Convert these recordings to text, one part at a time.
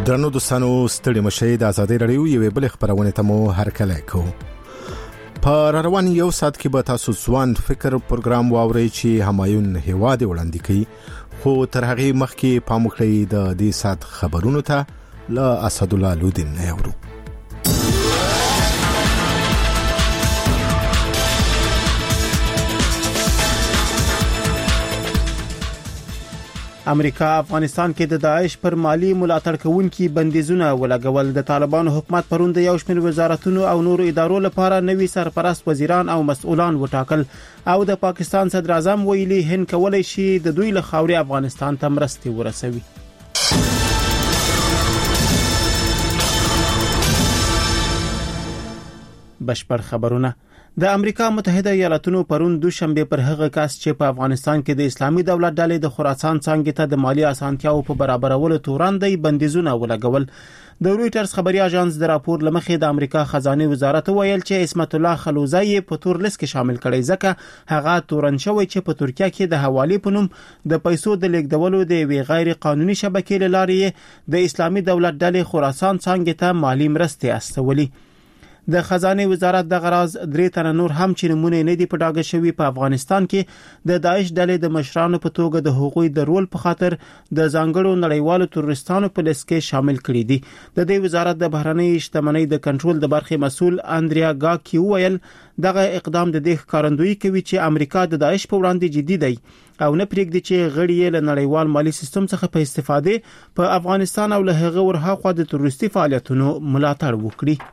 درنو دوستانو ستړي مشي د ازادي رادیو یوې بل خبرونه ته مو هرکلی کو. په روان یو سات کې به تاسو ځوان فکر پروګرام واورئ چې همایون هیواد وړاندې کوي، خو تر هغه مخکې پام وکړئ د دې سات خبرونو ته له اسد الله لودین نه اورو. امریکا افغانستان کې د داعش پر مالی ملاتړ کوونکي بندیزونه ولګول. د طالبانو حکومت پرون د یو شمېر وزارتونو او نورو ادارو لپاره نوي سرپرست وزیران او مسؤلان وټاکل او د پاکستان صدر اعظم ویلي هند کولای شي د دوی له خاورې افغانستان ته مرستې ورسوي. بشپړ خبرونه. د امریکا متحده ایالاتونو پرون دوشنبه پر هغه کس چې په افغانستان کې د اسلامي دولت ډلې د خراسان څنګه ته د مالی اسانتیاو په برابرولو توراندې بندیزونه ولګول. د رويټرز خبري اژانس د راپور لمخې د امریکا خزانه وزارت ویل چې اسمت الله خلوزی په تور لیست کې شامل کړي ځکه هغه تورن شوی چې په ترکیه کې د حوالی په نوم د پیسو د لیږدولو د وی غیر قانوني شبکې لارې د اسلامي دولت ډلې خراسان څنګه ته مالی مرستې استولي. د خزانه وزارت د غراز درې تنه نور هم چې نمونه نه دي په ډاګه شوی په افغانستان کې د داعش ډلې د مشرانو په توګه د حقوقي د رول په خاطر د ځانګړو نړیوالو تروریستانو په لیست کې شامل کړي دي. د دې وزارت د بهرنۍ شتمنۍ د کنټرول د برخې مسؤل اندریا گاکی ویل دغه اقدام د دې ښکارندویي کوي چې امریکا د داعش په وړاندې جدي دی او نه پرېږدي چې غړي له نړیوال مالی سیستم څخه په استفادې په افغانستان او له هغه ورهاخوا د تروریستي فعالیتونو ملاتړ وکړي.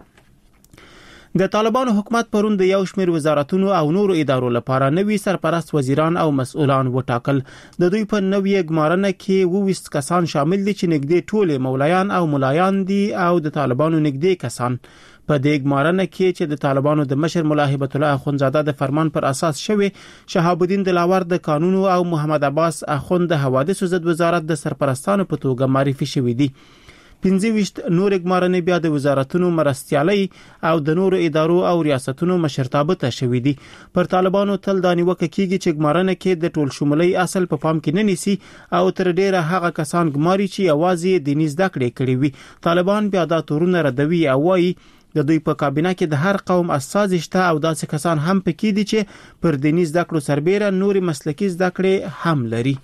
د طالبانو حکومت پرون د یو شمېر وزارتونو او نورو ادارو لپاره نوي سرپرست وزیران او مسؤلان وټاکل. د دوی په نوې ګمارنه کې 20 کسان شامل دي چې نږدې ټول مولایان او ملایان دي او د طالبانو نږدې کسان. په دې ګمارنه کې چې د طالبانو د مشر مولا هیبت الله اخونزاده د فرمان پر اساس شوی، شهاب الدین دلاور د قانون او محمد عباس اخوند د حوادث ضد وزارت د سرپرستانو په توګه معرفي شوی دي. 15 نور ګمارنې بیا د وزارتونو مرستيالي او د نورو ادارو او ریاستونو مشرتابه ته شوې دي. پر طالبانو تل د نیوکه کیږي چې ګمارنه کې د ټول شمولي اصل په پام کې نه نیسي او تر ډیره هغه کسان ګماري چې اوازې د نيز دکړې کړې وي. طالبان بیا دا تورونه ردوي او وايي د دوی په کابینه کې د هر قوم اساس شته او داسې کسان هم پکې دي چې پر دیني زدکړو سربېره نوري مسلکي زدکړې هم لري.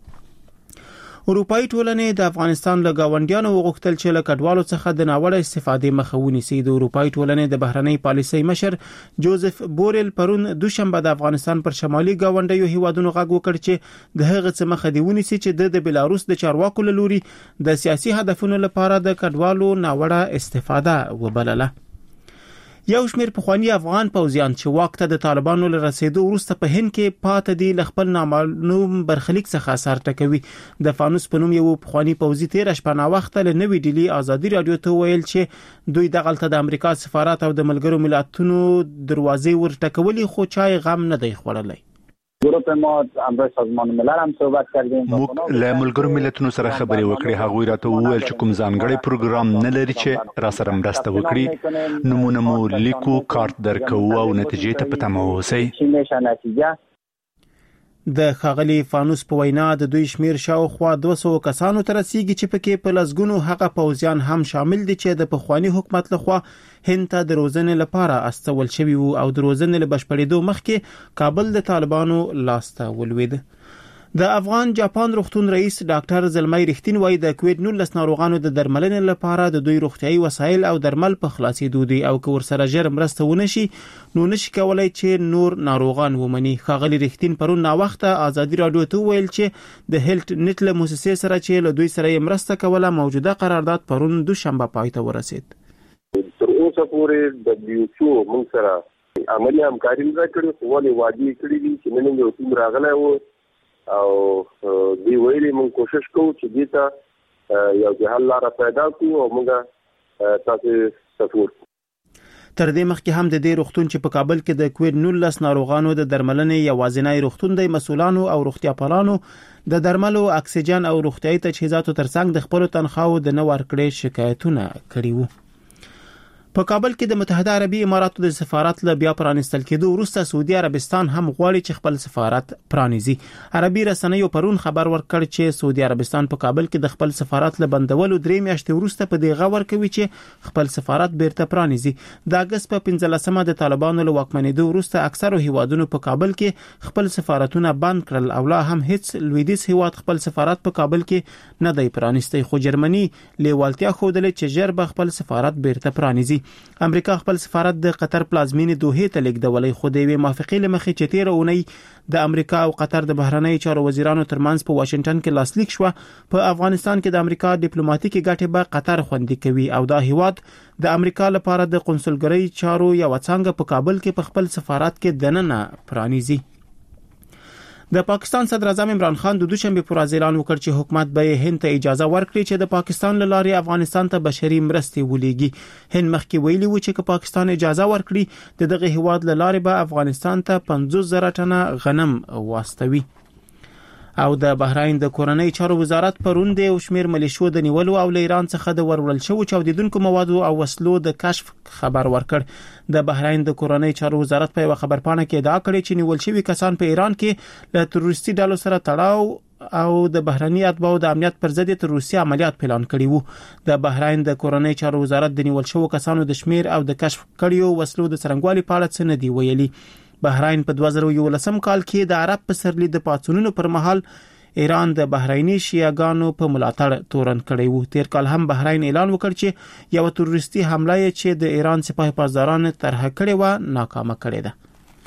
اروپאי ټولنې د افغانستان له گاونډیانو وغوښتل چې له کډوالو څخه د ناوړه استفادې مخه ونیسي. د اروپאי ټولنې د بهرنۍ پالیسۍ مشر جوزف بورل پرون دوشنبه د افغانستان پر شمالي گاونډیو هیوادونو غږ وکړ چې د هغه څه مخه دی ونیسي چې د بلاروس د چارواکو له لوري د سیاسي هدفونو لپاره د کډوالو ناوړه استفاده وبلله. یو شمېر پخوانی افغان پوځیان چې واک ته د طالبانو له رسیدو وروسته په هند کې پاتې دي له خپل نامعلوم برخلیک څخه اثر ټکوي. د فانوس په نوم یو پخوانی پوځي 13 شپه نا وخت له نوې ډیلی ازادي رادیو ته ویل چې دوی دغلته د امریکا سفارت او د ملګرو ملتونو دروازې ورټکولې خو چای غم نه دی خوړلی. گروه ما همراه سازمان ملل هم صحبت کردیم. موږ له ملګرو ملتونو سره خبرې وکړې. هغوی راته وویل چې کوم ځانګړی پروګرام نه لري چې را سره مرسته وکړي. نمونه مو لیکو، کارت درکو او نتیجې ته په تمه اوسئ. د خاغلی فانوس په وینا د دوی شمیر شاوخوا 200 کسانو ته رسیدي چې پکې په لزګونو هغه پوځیان هم شامل دي چې د پخوانی حکومت لخوا هند ته د روزنې لپاره استول شوی وو او د روزنې له بشپړېدو مخکې کابل د طالبانو لاسته ولوید. د افغان جاپان روغتون رئیس ډاکټر زلمای رښتین وایي د کووډ 19 ناروغانو د درملنې لپاره د دوی روغتيایي وسایل او درمل په خلاصېدو دي او که ورسره ژر مرسته ونشي نو نشي کولای چې نور ناروغان ومني. خاغلی رښتین پرون نا وخته ازادي رادیو ته ویل چې د هیلت نت له مؤسسې سره چې له دوی سره مرسته کوله موجوده قرارداد پرون دوشنبه پای ته ورسید. تر اوسه پورې د WHO موږ سره عملی همکاري وکړه، خو ولې وادي کړی دي چې نن یو ټیم راغلی وو او دی ویلي موږ کوشش کوو چې دې ته یو د حل لاره پیدا کړو او موږ تاسو سپورټ. تر دې مخکې هم د دې روغتون چې په کابل کې د کووډ 19 ناروغانو د درملنې یوازینی روغتون د مسؤلانو او روغتیاپالانو د درملو، اکسیجن او روغتیايي تجهیزاتو ترڅنګ د خپل تنخواو د نه ورکړې شکایتونه کړي وو. په کابل کې د متحده عربي اماراتو د سفارت له بیا پرانستل کېدو وروسته سعودي عربستان هم غواړي چې خپل سفارت پرانیزي. عربي رسنیو پرون خبر ورکړ چې سعودي عربستان په کابل کې د خپل سفارت له بندولو 3 میاشتې وروسته په دې غور کوي چې خپل سفارت بیرته پرانیزي. د اگست په 15مه د طالبانو له واکمنېدو وروسته اکثرو هیوادونو په کابل کې خپل سفارتونه بند کړل او لا هم هیڅ لویدیځ هیواد خپل سفارت په کابل کې نه دی پرانیستی، خو جرمني لیوالتیا ښودلې چې ژر به خپل سفارت بیرته پرانیزي. امریکا خپل سفارت د قطر پلازمینې دوحې ته لیږدولی، خو د یوې موافقې له مخې چې تېره اونۍ د امریکا او قطر د بهرنیو چارو وزیرانو ترمنځ په واشنگټن کې لاسلیک شوه، په افغانستان کې د امریکا ډیپلوماټیکي ګټې به قطر خوندي کوي او دا هیواد د امریکا لپاره د قونسلګرۍ چارو یو څنګه په کابل کې په خپل سفارت کې دننه پرانیزي. د پاکستان صدر اعظم عمران خان د دوشنبه پر اعلان وکړ چې حکومت به هند ته اجازه ورکړي چې د پاکستان له لارې افغانستان ته بشري مرستې ولېږي. هند مخکې ویلي و چې که پاکستان اجازه ورکړي دغه هیواد له لارې به افغانستان ته 50,000 ټنه غنم واستوي. او د بحرین د کورنۍ چارو وزارت پرون د شمیر ملیشو د نیولو او له ایران څخه د ورولل شوو چاودیدونکو موادو او وسلو د کشف خبر ورکړ. د بحرین د کورنۍ چارو وزارت په یو خبرپاڼه کې ادعا کړې چې نیول شوی کسان په ایران کې له تروریستي ډلو سره تړاو او د بهرنی اتباعو د امنیت پر ضد تروریستي عملیات پلان کړي وو. د بحرین د کورنۍ چارو وزارت د نیول شوو کسانو د شمیر او د کشف کړیو وسلو د څرنګوالي په اړه څه نه دی ویلي. بحرین په 2011 کال کې د عرب پسرلي د پاتونونو پر مهال ایران د بحرینی شیعاګانو په ملاتړ تورن کړی وو. تیر کال هم بحرین اعلان وکړ چې یو تروریستي حمله چې د ایران سپاه پاسداران طرح کړې و ناکامه کړې ده.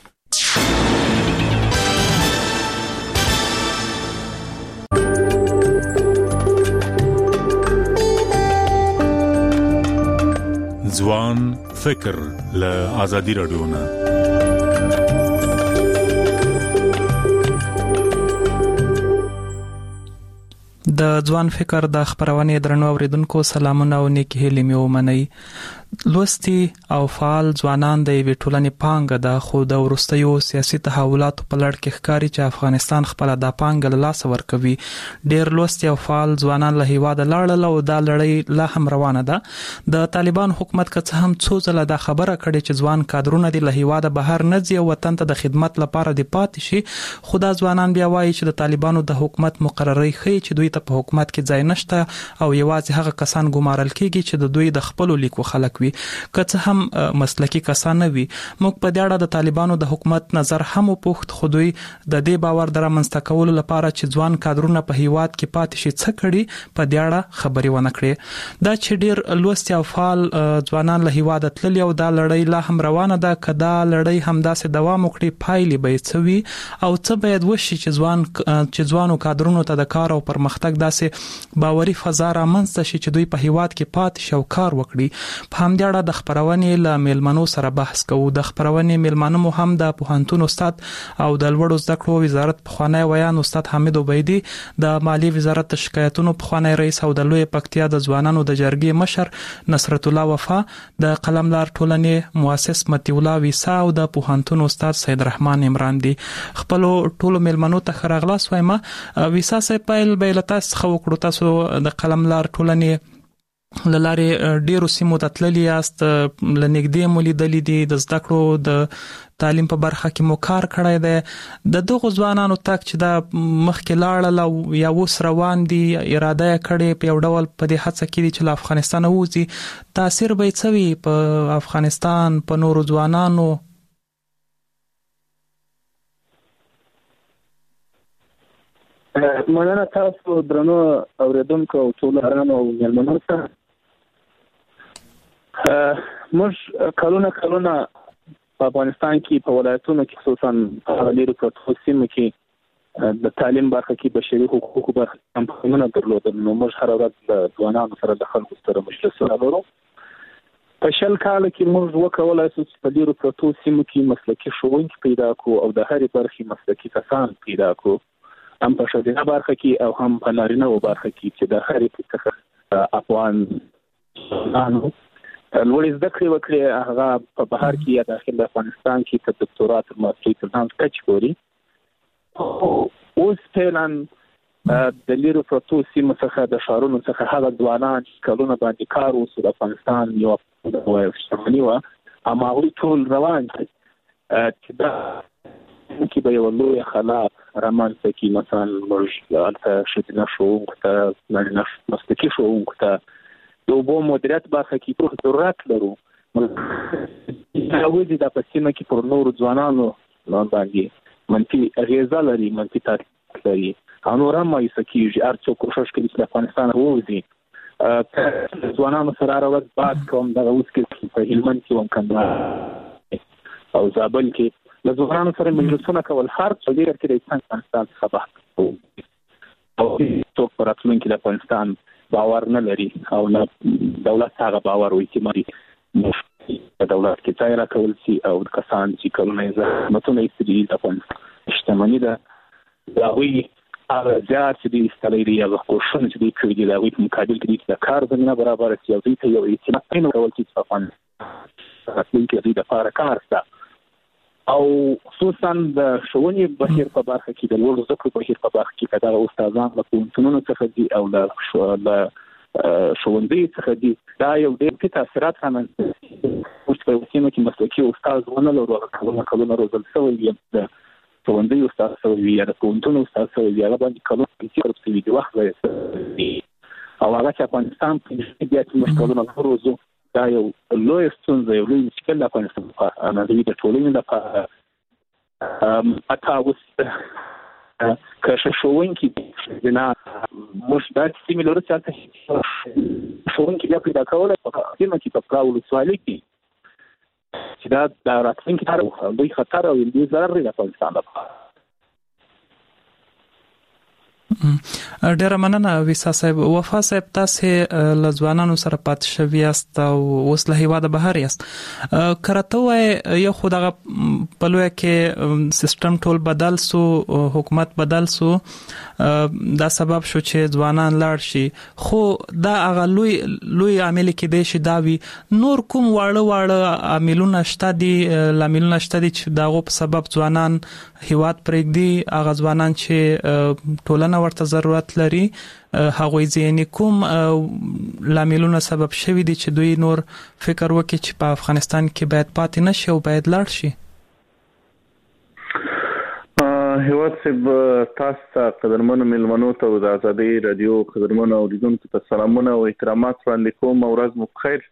ځوان فکر له آزادي رادیو نه. د ځوان فکر د خبرونې درنو اوریدونکو سلامونه او نیکی هیلې مې ومنئ. لوستي او فعال ځوانان د یوې ټولنې پانګه ده، خو د وروستیو سیاسي تحولاتو په لړ کې ښکاري چې افغانستان خپله دا پانګه له لاسه ورکوي. ډېر لوستي او فعال ځوانان له هیواده لاړل او دا لړۍ لا هم روانه ده. د طالبان حکومت که څه هم څو ځله دا خبره کړې چې ځوان کادرونه دي له هیواده بهر نه ځي او وطن ته د خدمت لپاره دي پاتې شي، خو دا ځوانان بیا وایي چې د طالبانو د حکومت مقررۍ ښیي چې دوی ته په حکومت کې ځای نشته او یوازې هغه کسان ګمارل کېږي چې د دوی د خپلو لیکو خلک وي، که څه هم مسلکي کسان نه وي. موږ په دې اړه د طالبانو د حکومت نظر هم وپوښت، خو دوی د دې باور د رامنځته کولو لپاره چې ځوان کادرونه په هیواد کې پاتې شي څه کړي په دې اړه خبرې ونه کړې. دا چې ډېر لوستي او فعال ځوانان له هیواده تللي او دا لړۍ لا هم روانه ده، که دا لړۍ همداسې دوام وکړي پایلې به یې څه وي او څه باید وشي چې ځوانو کادرونو ته د کار او پرمختګ داسې باوري فضا رامنځته شي چې دوی په هیواد کې پاتې شي او کار وکړي. په همدې اړه د خبرونې له میلمنو سره بحث کوو. د خبرونې میلمانه مو هم د پوهنتون استاد او د لوړو زده کړو وزارت پخوانی ویان استاد حامد عبیدي، د مالیې وزارت د شکایتونو پخوانی رئیس او د لوی پکتیا د ځوانانو د جرګې مشر نصرت الله وفا، د قلملار ټولنې مؤسس متي الله ویسا او د پوهنتون استاد سید رحمان عمران دي. خپل ټولو میلمنو ته ښه راغلاست وایم. ویسا صاحب پیل به له تاسو څخه وکړو. تاسو د قلملار ټولنې لارې ډیرو سیمو ته تللی یاست، له نږدې مو لیدلي دي، د زده کړو د تعلیم په برخه کې مو کار کړی دی. د دغو ځوانانو تک چې دا مخکې لاړل او یا اوس روان دي، اراده یې کړې په یو ډول په دې هڅه کې دي چې له افغانستانه ووځي، تاثیر به یې څه وي په افغانستان، په نورو ځوانانو؟ مننه تاسو درنو اوریدونکو او ټولو ارامو او میلمنو ته. موږ کلونه په افغانستان کې په ولایتونو کې خصوصا په لیرو پروتو سیمو کې د تعلیم برخه کې بشري حقوقو برخه کمپاینونه درلودل. نو موږ هر ورځ د ځوانانو سره د خلکو سره مجلسونه لرو. په 20 کال کې موږ وکولای شو چې په لیرو پروتو سیمو کې مسلکي ښوونکي پیدا کړو او د هرې برخې مسلکي کسان پیدا کړو، هم په ښځینه برخه کې او هم په نارینه برخه کې چې د هرې څخه افغان ځوانانو لوړې زده کړې وکړي. هغه په بهر کې یا داخل افغانستان کې تر دکتورا تر ماسترۍ تر لاندې کچې پورې. اوس فعلا د لیرو پروتو سیمو څخه د شهرونو څخه هغه ځوانان کلونه باندې کار وکړي د افغانستان یو شمالي و اما هغوی ټول روان دي چې دا کې به یو لوی خلاق رامنځته کړي مثلا موږ هلته ښځینه ښوونکو ته نارینه مسلکي ښوونکو ته د اوبو مدیریت برخه کې ټول ضرورت لرو هغوی دا په سیمه کې پر نورو ځوانانو باندې منفي اغېزه لري منفي تاثیر لري او نور هم مایوسه کېږي هر څوک کوښښ کوي چې د افغانستان ووځي ځوانانو سره هره ورځ بحث کوم دغه اوس کې په هلمند کې وم کندهار او زابل کې له ځوانانو سره مجلسونه کول هر څه ډېر کې د افغانستان څخه بحث کوو او څوک په راتلونکي د افغانستان باور نه لري او نه دولت هغه باور او اعتماد په دولت کې ځای راکول شي او کسان چې کلونه یې زحمتونه ایستلي د افغانستان شتمني ده د هغوی هغه زیار چې دوی ایستلی دي هغه کوښښونه چې دوی کړي دي د هغوی په مقابل کې دوی د کار زمینه برابره شي او دوی ته یو اعتماد ورکول شي چې په افغانستان راتلونکي دوی دپاره کار شته او خصوصا د ښوونې بهیر په برخه کې د لوړو زده کړو بهیر په برخه کې که دغه استادان له پوهنتونونو څخه دي او له ښوونځیو څخه دي دا یو ډېر ښه تاثیرات رامنځته موږ په یو سیمه کې مسلکي استاد ونه لرو هغه کلونه روزل شوی وي د ښوونځیو استاد شوی وي یا د پوهنتون استاد شوی وي هغه باندې کلونه پیسې ورپ شوي دي وخت ضایع شوی او هغه چې افغانستان په بیا چې موږ کلونه نه روزو دا یو لوی ستونزه یو لوی مشکل د افغانستان لپاره د ټولنې لپاره حتی اوس که ښوونکي نه موږ داسې سیمې لرو چې هلته ښوونکي بیا پیدا کولی په سیمه کې په پراو ولسوالۍ کې چې دا د راتلونکي لوی خطر او لوی ضرر دی د افغانستان لپاره. ډیره مننه ویسا صاحب. وفا صاحب تاسو له ځوانانو سره پات شوی یاست او اوس له هیواده بهر یاست کرته وای یو خو دغه په لوی کې سیستم ټول بدل سو حکومت بدل سو دا سبب شو چې ځوانان لاړ شي خو دا هغه لوی عامل کې دی چې داوی نور کوم واړه عاملونه شته دي لاملونه شته دي چې داغه په سبب ځوانان هیواد پرېږدي هغه ځوانان چې ټولنه ورته ضرورت لري هغه ځینې کوم لاملونه سبب شوی دي چې دوی نور فکر وکړي چې په افغانستان کې باید پاتې نشي او باید لاړ شي. هیواد صاحب تاسو ته قدرمنو ملمنو ته د ازادي رادیو قدرمنو اوریدونکو ته سلامونه او احترامات وړاندې کوم او ورځ مو بخیر.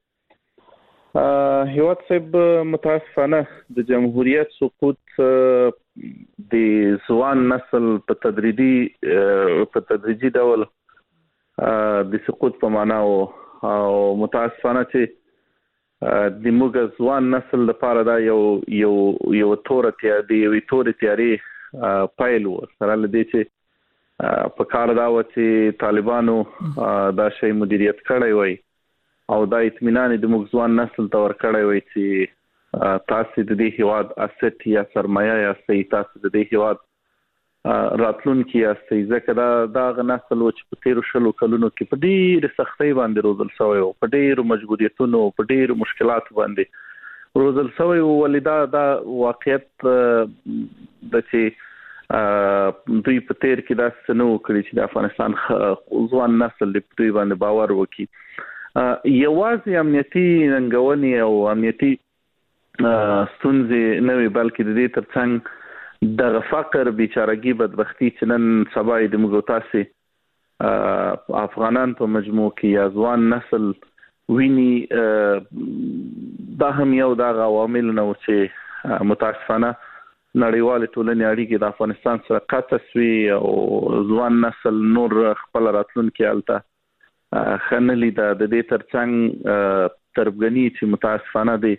هیواد صاحب متاسفانه د جمهوریت سقوط د ځوان نسل په تدریجي ډول د سقوط په معنا او متاسفانه چې د موږ ځوان نسل لپاره دا یو تورې تیاري پایل و سره لدې چې په کار دا و چې طالبانو دا شی مدیریت کړی وای او دا اطمینان د موږ ځوان نسل ته ورکړی وای چې تاسو د دې هیواد اسټ یا سرمایه یا تاسو د دې هیواد راتلونکي یا ځکه دا نسل و چې په 13 کلونو کې په ډېر سختۍ باندې روزل شوی او په ډېر مجبوریتونو په ډېر مشکلات باندې روزل شوی او ولدا دا واقعیت د چې دوی په تیر کې دا سنو کړی چې د افغانستان ځوان نسل د دوی باندې باور وکړي یوازې امنیتي ننګونې او امنیتي ستونزې نه وي بلکې د دې ترڅنګ د فقر بیچارهګي بدبختی چې نن سبا د موږ تاسو افغانان په مجموع کې یا ځوان نسل ویني دا هم یو د عوامل نه و چې متاسفانه نړیوال ټولنې اړیکې د افغانستان سره قطع شوي او ځوان نسل نور خپل راتلونکي الته خنلې د دې ترڅنګ تربګنی چې متاسفانه دی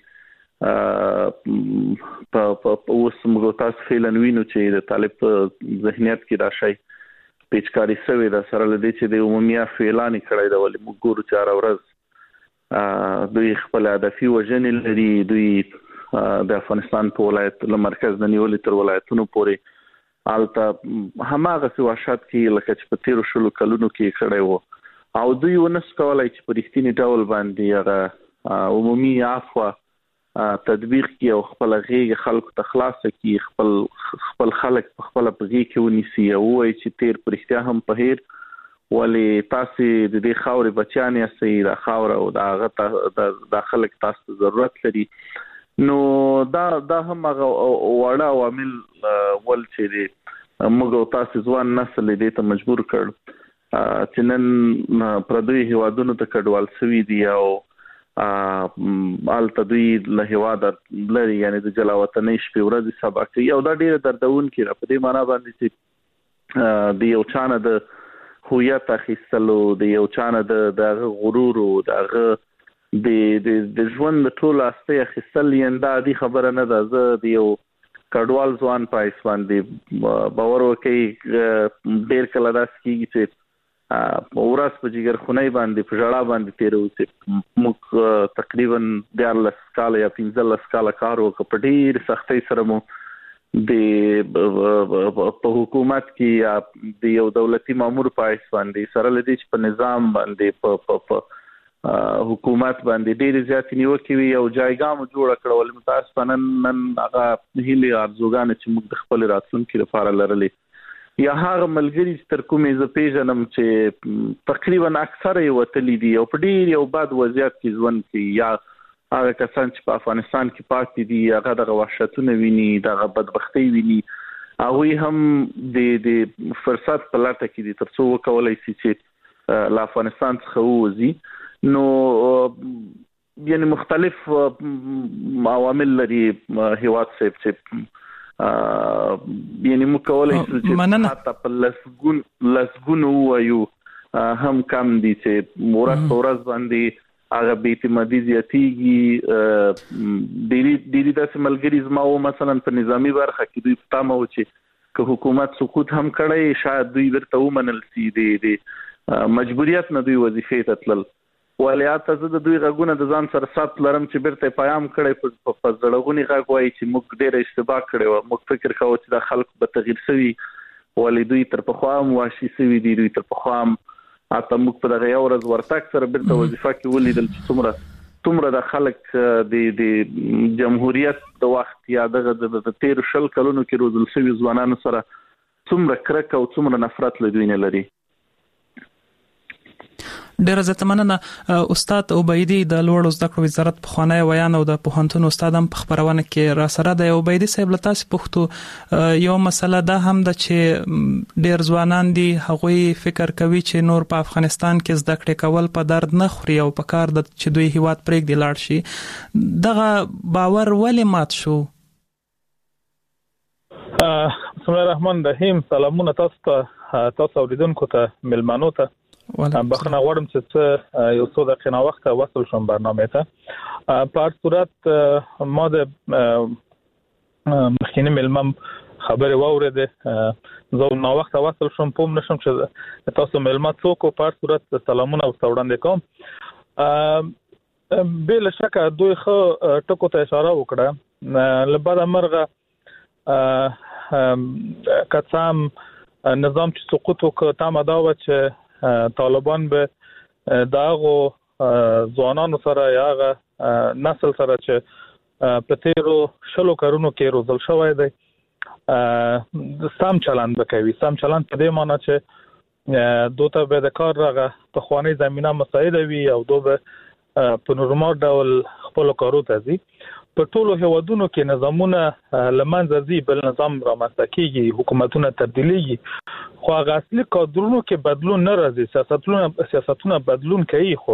په اوس موږ تاسو فعلا وینو چې د طالب ذهنیت کې دا شی پیچکاری شوی د سره لدې چې د عمومي اعلان کړی دا ولې موږ ګورو چې هر ورځ دوی خپل هدفي وژنې لري دوی د افغانستان په ولایت له مرکز د نیولې تر ولایتونو پورې الته هماغه وحشت کې لکه چې په 13 کلونو کې کړی وو او دوی ونس کولای چې په رښتینی ډول باندې هغه عمومي عفو تدبیر کی او خپل غیږ خلکو ته خلاص کی خپل خلک په خپل پغی کې ونیسي او وایي چې تیر پرختیا هم په هیر ولی تاسو د دې خاورې بچیان یې د خاور او د خلک تاسو ضرورت لري نو دا هم هغه وړه عوامل ول چې موږ تاسو ځوان نسل دې ته مجبور کړ چې نن پردوی هیوادونو ته کډوال شوي دي او آل تدوی له هیواد لري یعنی د جلاوطنۍ شپې ورځې سبا کوي او دا ډیره دردونکې ده په دې معنا باندې چې د یو چانه د هویت اخیستلو د یو چانه د غرور او د ژوند ټول استه اخیستل یندا دي خبره نه ده زه د یو کډوال ځوان پایس باندې باور وکي ډیر کله داس کیږي چې ورځ په جګر خونی باندې په جړه باندې تیرو چې موږ تقریبا 14 کال یا 15 کال کار وکړ په ډیر سختۍ سره مو په حکومت کې یا د یو دولتي مامور پایس باندې سره لدی چې په نظام باندې په حکومت باندې ډیر زیات نیوکې وي او جایګام جوړ کړول متاسفانه نن هغه هیله ارزوګان چې موږ د خپل راتلونکو لپاره لرلې یا هغه ملګری تر کومې ز پیژنم چې تقریبا اکثره یو تللی دي او په ډیر یو بد وضعیت کې ژوند کوي یا هغه کسان چې په افغانستان کې پاتې دي هغه د وحشتونه ویني د بدبختی ویني هغه هم د فرصت په لټه کې دي ترڅو وکولای شي چې له افغانستان څخه ووځي نو یعنی مختلف عوامل لري هیواد صاحب چې یعنی مکولای شي چې حتی په لسګون وایو هم کم دي چې ورځ باندې هغه بیت مدي زیاتیږي ډیری داسې ملګری زما او مثلا په نظامی برخه کې دوی پتامه و چې که حکومت سقوط هم کړی شاید دوی ورته ومنل سي د مجبوریت نه دوی وظیفې ته تلل ولیات زه د دوی غږونه د ځان سره سات لرم چې بیرته پیغام کړی په زړغونی غږ وایي چې موږ ډېر اشتباه کړی و موږ فکر کوو چې د خلکو به تغییر شوي ولی دوی تر پخوا هم واشي شوي دي دوی تر پخوا هم اته موږ په دغه یو ورځ ورتک سره بیرته وظیفه کې ولیدل چې څومره د خلک د جمهوریت د وخت یا د 13 کلونو کې روزل شوي ځوانانو سره څومره کرک او څومره نفرت لدوی نه لري ډیره زه مننه استاد عبیدی د لوړ زده کړو وزارت په خوانی ویان او د پوهنتون استاد هم په خبرونه کې را سره د عبیدی صاحب له تاسو پوښتو یو مسله ده هم د چې ډیر ځوانان دي هغوی فکر کوي چې نور په افغانستان کې زده کړې کول په درد نه خوري او په کار د چې دوی هیواد پرېږدي لاړ شي دغه باور ولې مات شو بسم الله الرحمن الرحیم سلامونه تاسو اوریدونکو ته ملمنو ته بخښنه غواړم چې یو څو دقیقې وخت وصل شوم برنامه ته په هر صورت ما د مخکینی ملمم خبره واورېده زه نو وخت وصل شوم پوم نشم چې تاسو ملمت څوک په هر صورت سلامونه او وړاندې کوم بل شک دوی خو ټکو ته اشاره وکړه لبعد مرغه کڅام نظام چې سقوط وکړ تام دا و چې طالبان به داغو ځوانانو سره یاغه نسل سره چې په تیرو شلو کارونو کې روزل شوی دی سم چلند وکوي سم چلند په دې معنی چې دوته به د کار راغه په خواني زمينه مساعده وي او دوه په نورمال ډول خپل کارو ته ځي په ټولو هیوادونو کې نظامونه لمنځه ځي بل نظام رامنځته کیږي حکومتونه تبدیلیږي خو هغه اصلي کادرونو کې بدلون نه راځي سیاستونه بدلون کوي خو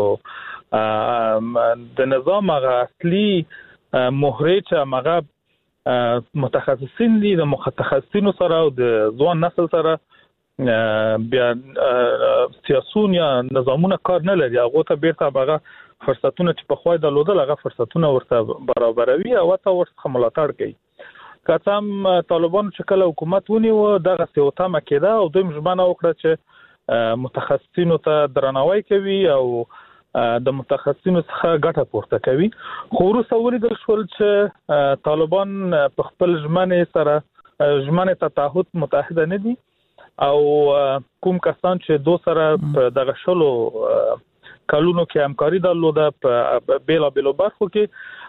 د نظام هغه اصلي مهره چې هغه متخصصین دي د متخصصینو سره او د ځوان نسل سره بیا سیاسون یا نظامونه کار نه لري هغه ته بیرته هغه فرصتونه چې په خوای د لودل هغه فرصتونه ورته برابروي او ته ورته ملاتړ کوي کاتم طالبان چې کله حکومت ونیو دغه سیوتامه کېده او دوی مجبانه وکړه چې متخصصینو ته درناوی کوي او د متخصصینو څخه ګټه پورته کوي خو وروسته ولیدل شول چې طالبان په خپل ژمنې ته تعهد متحده نه دي او کوم کسان چې دو سره په دغه شلو کلونو کې همکاري درلوده په بیلا برخو کې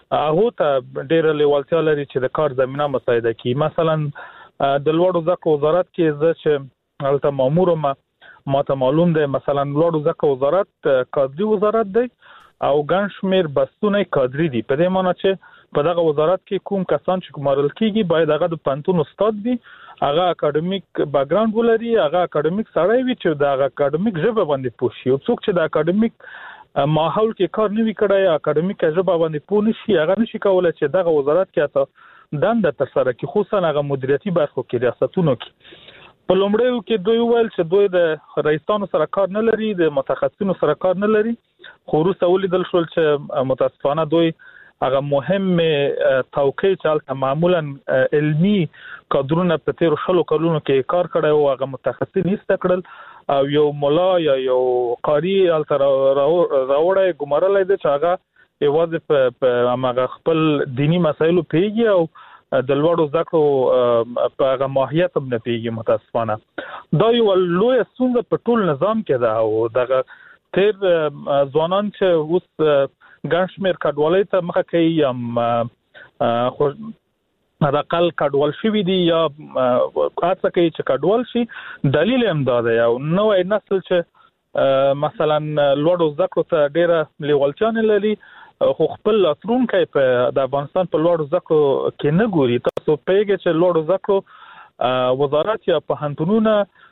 هغه ته ډېر لیوالتیا لري چې د کار زمينه مساعده کړي. مثلا د لوړو زده کړو وزارت کې زه چې البته مامور ما ته معلوم دی مثلا لوړو زده کړو وزارت کادري وزارت دی او ګڼ شمېر بستونه کادري دي. په دې معنی چې په دغه وزارت کې کوم کسان چې کومارل کیږي باید هغه د پانتون استاد دي، هغه اکیډمیک بیک ګراوند ولري، هغه اکیډمیک سړی وي چې د اکیډمیک ژبه باندې پوه شي. او څوک چې د اکیډمیک ماحول کې کار نه وی کړی، اکیډمیک ژبه باندې پوه نشي، هغه نشي کولای چې دغه وزارت کې اته دنده تر سره کړي، خصوصا هغه مدیریتي برخو کې ریاستونو کې. په لومړیو کې دوی ویل چې دوی د رئیسانو سره کار نه لري، د متخصصینو سره کار نه لري، خو وروسته ولیدل شول چې متاسفانه دوی هغه مهم توقع چې معمولا علمی کادرونه په تیر شلو کلونو کې کار کړی او هغه متخصصین ایسته کړل او یو مولا یا یو قاری التر راوړی ګمارلای دی چې هغه یوازې په هغه خپل دینی مسایلو پیږي او د لوړو زده کړو په هغه ماهیت هم نه پیږي. متاسفانه دا یو لوی ستونزه په ټول نظام کې ده او دغه تیر ځوانان چې اوس ګڼ شمېر کډوالۍ ته مخه کوي یا خو حداقل کډوال شوي دي یا هڅه کوي چې کډوال شي. دلیل هم دا دی او نوی نسل چې مثلا لوړو زده کړو ته ډېره لیوالتیا نه لري خو خپل راتلونکی په د افغانستان په لوړو زده کړو کې نه ګوري. تاسو پوهیږئ چې لوړو زده کړو وزارت یا پوهنتونونه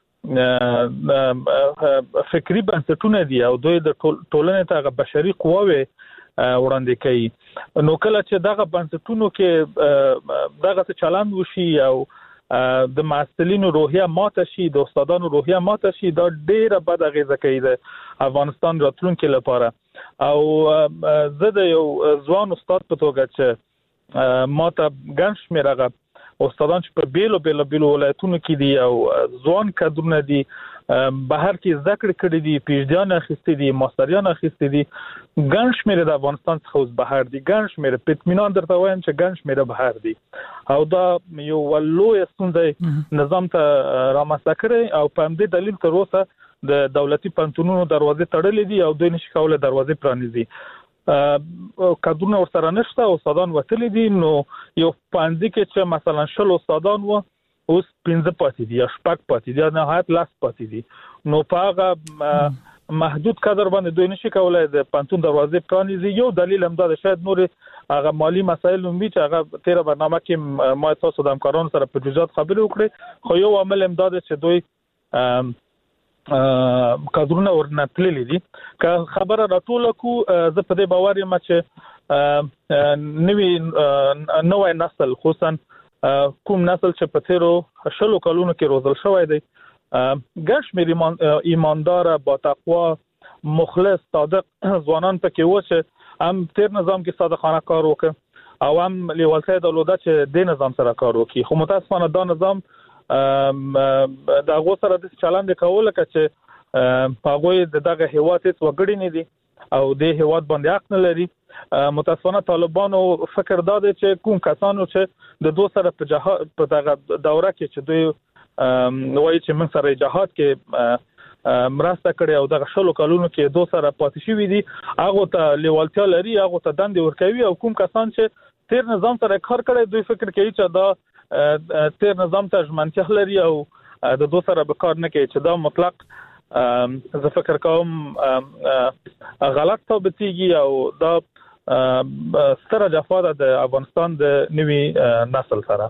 فکری بنسټونه دي او دوی د ټولنې ته بشري قواوې وړاندې کوي. نو کله چې دغه بنسټونو کې دغه چلند وشي او د محصلینو روحیه ماته شي، د استادانو روحیه ماته شي، دا ډیره بد اغیزه کوي د افغانستان راتلونکي لپاره. او زه د یو ځوان استاد په توګه چې ماته ګڼ شمېر هغه استادان چې په بیلو ولایتونو کې دي او ځوان کادرونه دي، بهر کې زده کړې کړې دي، پی ایچ ډیان اخیستې دي، ماستریان اخیستې دي، ګڼ شمېر د افغانستان څخه اوس بهر دي، ګڼ شمېر په اطمینان درته وایم چې ګڼ شمېر بهر دي او دا یو لوی ستونزه نظام ته رامنځته کړې او په همدې دلیل تر اوسه د دولتي پوهنتونونو دروازې تړلې دي او دوی نشي کولای دروازې پرانیزي. کادرونه ورسره نشته، استادان وتلي دي. نو یو پانځي کې چې مثلا 10 استادان وو اوس 15 پاتې دي یا 6 پاتې دي یا نهایت 10 پاتې دي. نو په هغه محدود کادر باندې دوی نشي کولای د پانتون دروازې پرانیزي. یو دلیل هم دا دی شاید نور هغه مالی مسایل هم وي چې هغه تیر برنامه کې ما تاسو د همکارانو سره په جزئیات خبرې وکړې، خو یو عامل هم دا دی چې دوی کادرونه ورنتللی دي. که خبره راټوله کو زه په دې باور یم چې نوی نسل خصوصا کوم نسل چې په تیرو 10 کلونو کې روزل شوی دی ګڼ شمېر ایماندار، با تقوا، مخلص، صادق ځوانان پکې و چې هم تیر نظام کې صادقانه کار وکړ او هم لیوالتیا درلوده چې د نظام سره کار وکړي. خو متاسفانه دا نظام د هغو سره د چلند کول چې په هغوی دغه هیواد هیڅ وګړي نه دي او د هیواد باندې حق نه لري. متاسفانه طالبانو فکر دا دی چې کوم کسانو چې د دوه سره په دغه دوره کې چې دوی وایي چې موږ سره جهاد کې مرسته کړې او دغه 10 کلونو کې دوه سره پاتې شوي دي، هغه ته لیوالتیا لري، هغه ته دندې ورکوي. او کوم کسان چې تیر نظام سره کار کړی دوی فکر کوي چې دا تیر نظام ته ژمنتیا لري او د دوه سره به کار نه کوي، چې دا مطلق زه فکر کوم غلط ثابتېږي او دا ستره جفا ده د افغانستان د نوي نسل سره.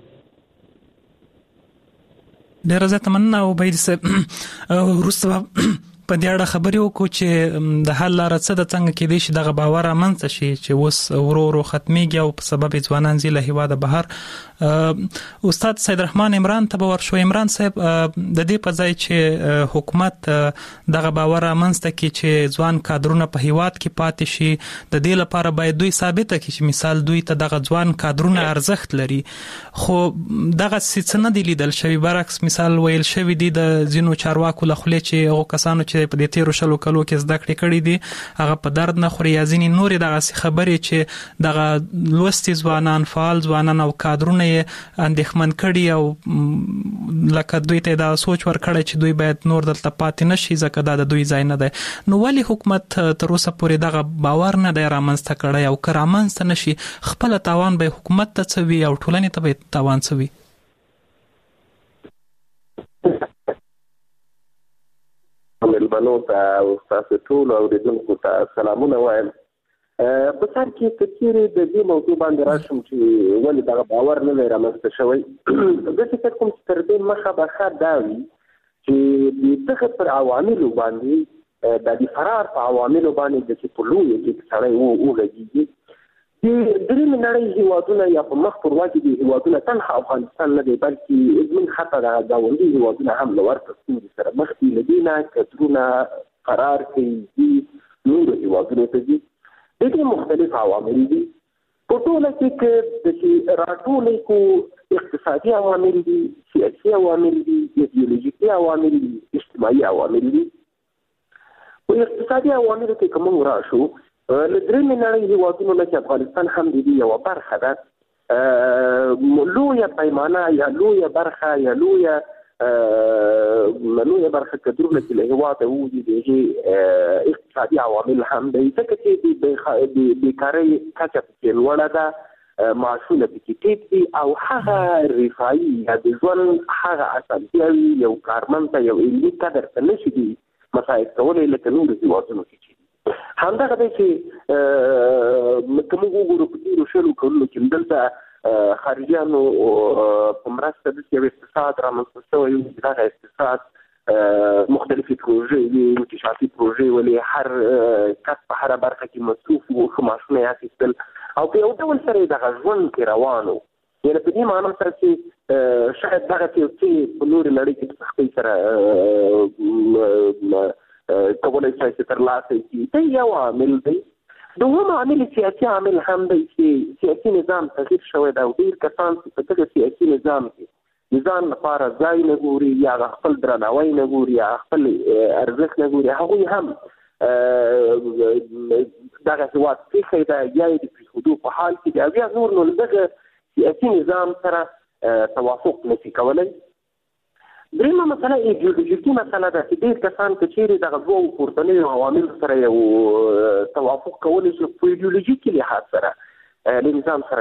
ډېره زیاته مننه او باید وروسته په دې اړه خبرې وکړو چې د حل لاره څه ده، څنګه کېدای شي دغه باور رامنځته شي چې اوس ورو ورو ختمېږي او په سبب ځوانان ځي له هېواده بهر. استاد سید رحمان عمران ته به ورشو. عمران صاحب، د دې په ځای چې حکومت دغه باور رامنځته کړي چې ځوان کادرونه په هېواد کې پاتې شي، د دې لپاره باید دوی ثابته کړي چې مثال دوی ته دغه ځوان کادرونه ارزښت لري. خو دغه څه نه دي لیدل شوي. برعکس مثال ویل شوي دي د ځینو چارواکو له خولې چې هغو کسانو چې په دې تیرو 10 کلو کې زده کړې کړې دي هغه په درد نه خوري، یا ځینې نورې دغسې خبرې چې دغه لوستي ځوانان، فعال ځوانان او کادرونه یې اندېښمن کړي او لکه دوی ته دا سوچ ورکړی چې دوی باید نور دلته پاتې نشي ځکه دا د دوی ځای نه دی. نو ولې حکومت تر اوسه پورې دغه باور نه دی رامنځته کړی او که رامنځته نشي خپل تاوان به حکومت ته څه وي او ټولنې ته به تاوان څه وي؟ ملمنو ته او ستاسو ټولو اورېدونکو ته سلامونه وایم. په سر کې که چیرې د دې موضوع باندې راشم چې ولې دغه باور نه دی رامنځته شوی، زه فکر کوم چې تر دې مخه به ښه دا وي چې د دغه پر عواملو باندې د فرار په عواملو باندې د چې په لویه کې سړی وغږېږي. د درېیمې نړۍ هېوادونه یا په مخ پر وکې دي هېوادونه تنها افغانستان نه دی بلکې زموږ حتی دغه ګاونډي هېوادونه هم له ورته ستونزې سره مخ دي. له دې نه کدرونه فرار کوي دي نورو هېوادونو ته ځي. د دې مختلف عوامل دي. په ټوله کې که د چې راټولې کو اقتصادي عوامل دي، سیاسي عوامل دي، ایډیولوژیکي عوامل دي، اجتماعي عوامل دي. په اقتصادي عواملو کې که موږ راشو له درېیمې نړۍ هېوادونو نه چې افغانستان هم د دې یوه برخه ده، لویه پیمانه یا لویه برخه یا لویه برخه کدرونه چې له هېواده ووځي د هغې اقتصادي عوامل هم دی، ځکه چې د بېکارۍ کچه پکې لوړه ده، معاشونه پکې ټیټ دي او هغه رفاهي یا د ژوند هغه اسانتیاوې یو کارمند ته یو علمي قدر ته نشي دي مساعد کولی لکه نورو هېوادونو کې چې همدغه دی چې که موږ وګورو په تېرو 20 کلونو کې دلته خارجیانو په مرسته داسې یو اقتصاد رامنځته شوی و چې دغه اقتصاد مختلفې پروژې وي، انکشافي پروژې ولې هر کس په هره برخه کې مصروف و، ښه معاشونه یې اخیستل او په یو ډول سره یې دغه ژوند کې روان و. یعنې په دې معنا سره چې شاید دغه یو څه په نورې نړۍ کې په سختۍ سره کولی شي چې ترلاسه کړي. دا یو عامل دی. دوهم عامل سیاسي عامل هم دی چې سیاسي نظام تغییر شوی دی او ډېر کسان چې په دغه سیاسي نظام کې د ځان لپاره ځای نه ګوري یا خپل درناوی نه ګوري یا خپل ارزښت نه ګوري، هغوی هم دغه هېواد پرېښی ده یا یې د پرېښودو په حال کې دي او بیا نور نو دغه سیاسي نظام سره توافق نشي کولی. درېیمه مسله ایډیولوژیکي مسله ده چې ډېر کسان که چیرې دغه دوو پورتنیو عواملو سره یو توافق کولی شي په ایډیولوژیکي لحاظ سره له نظام سره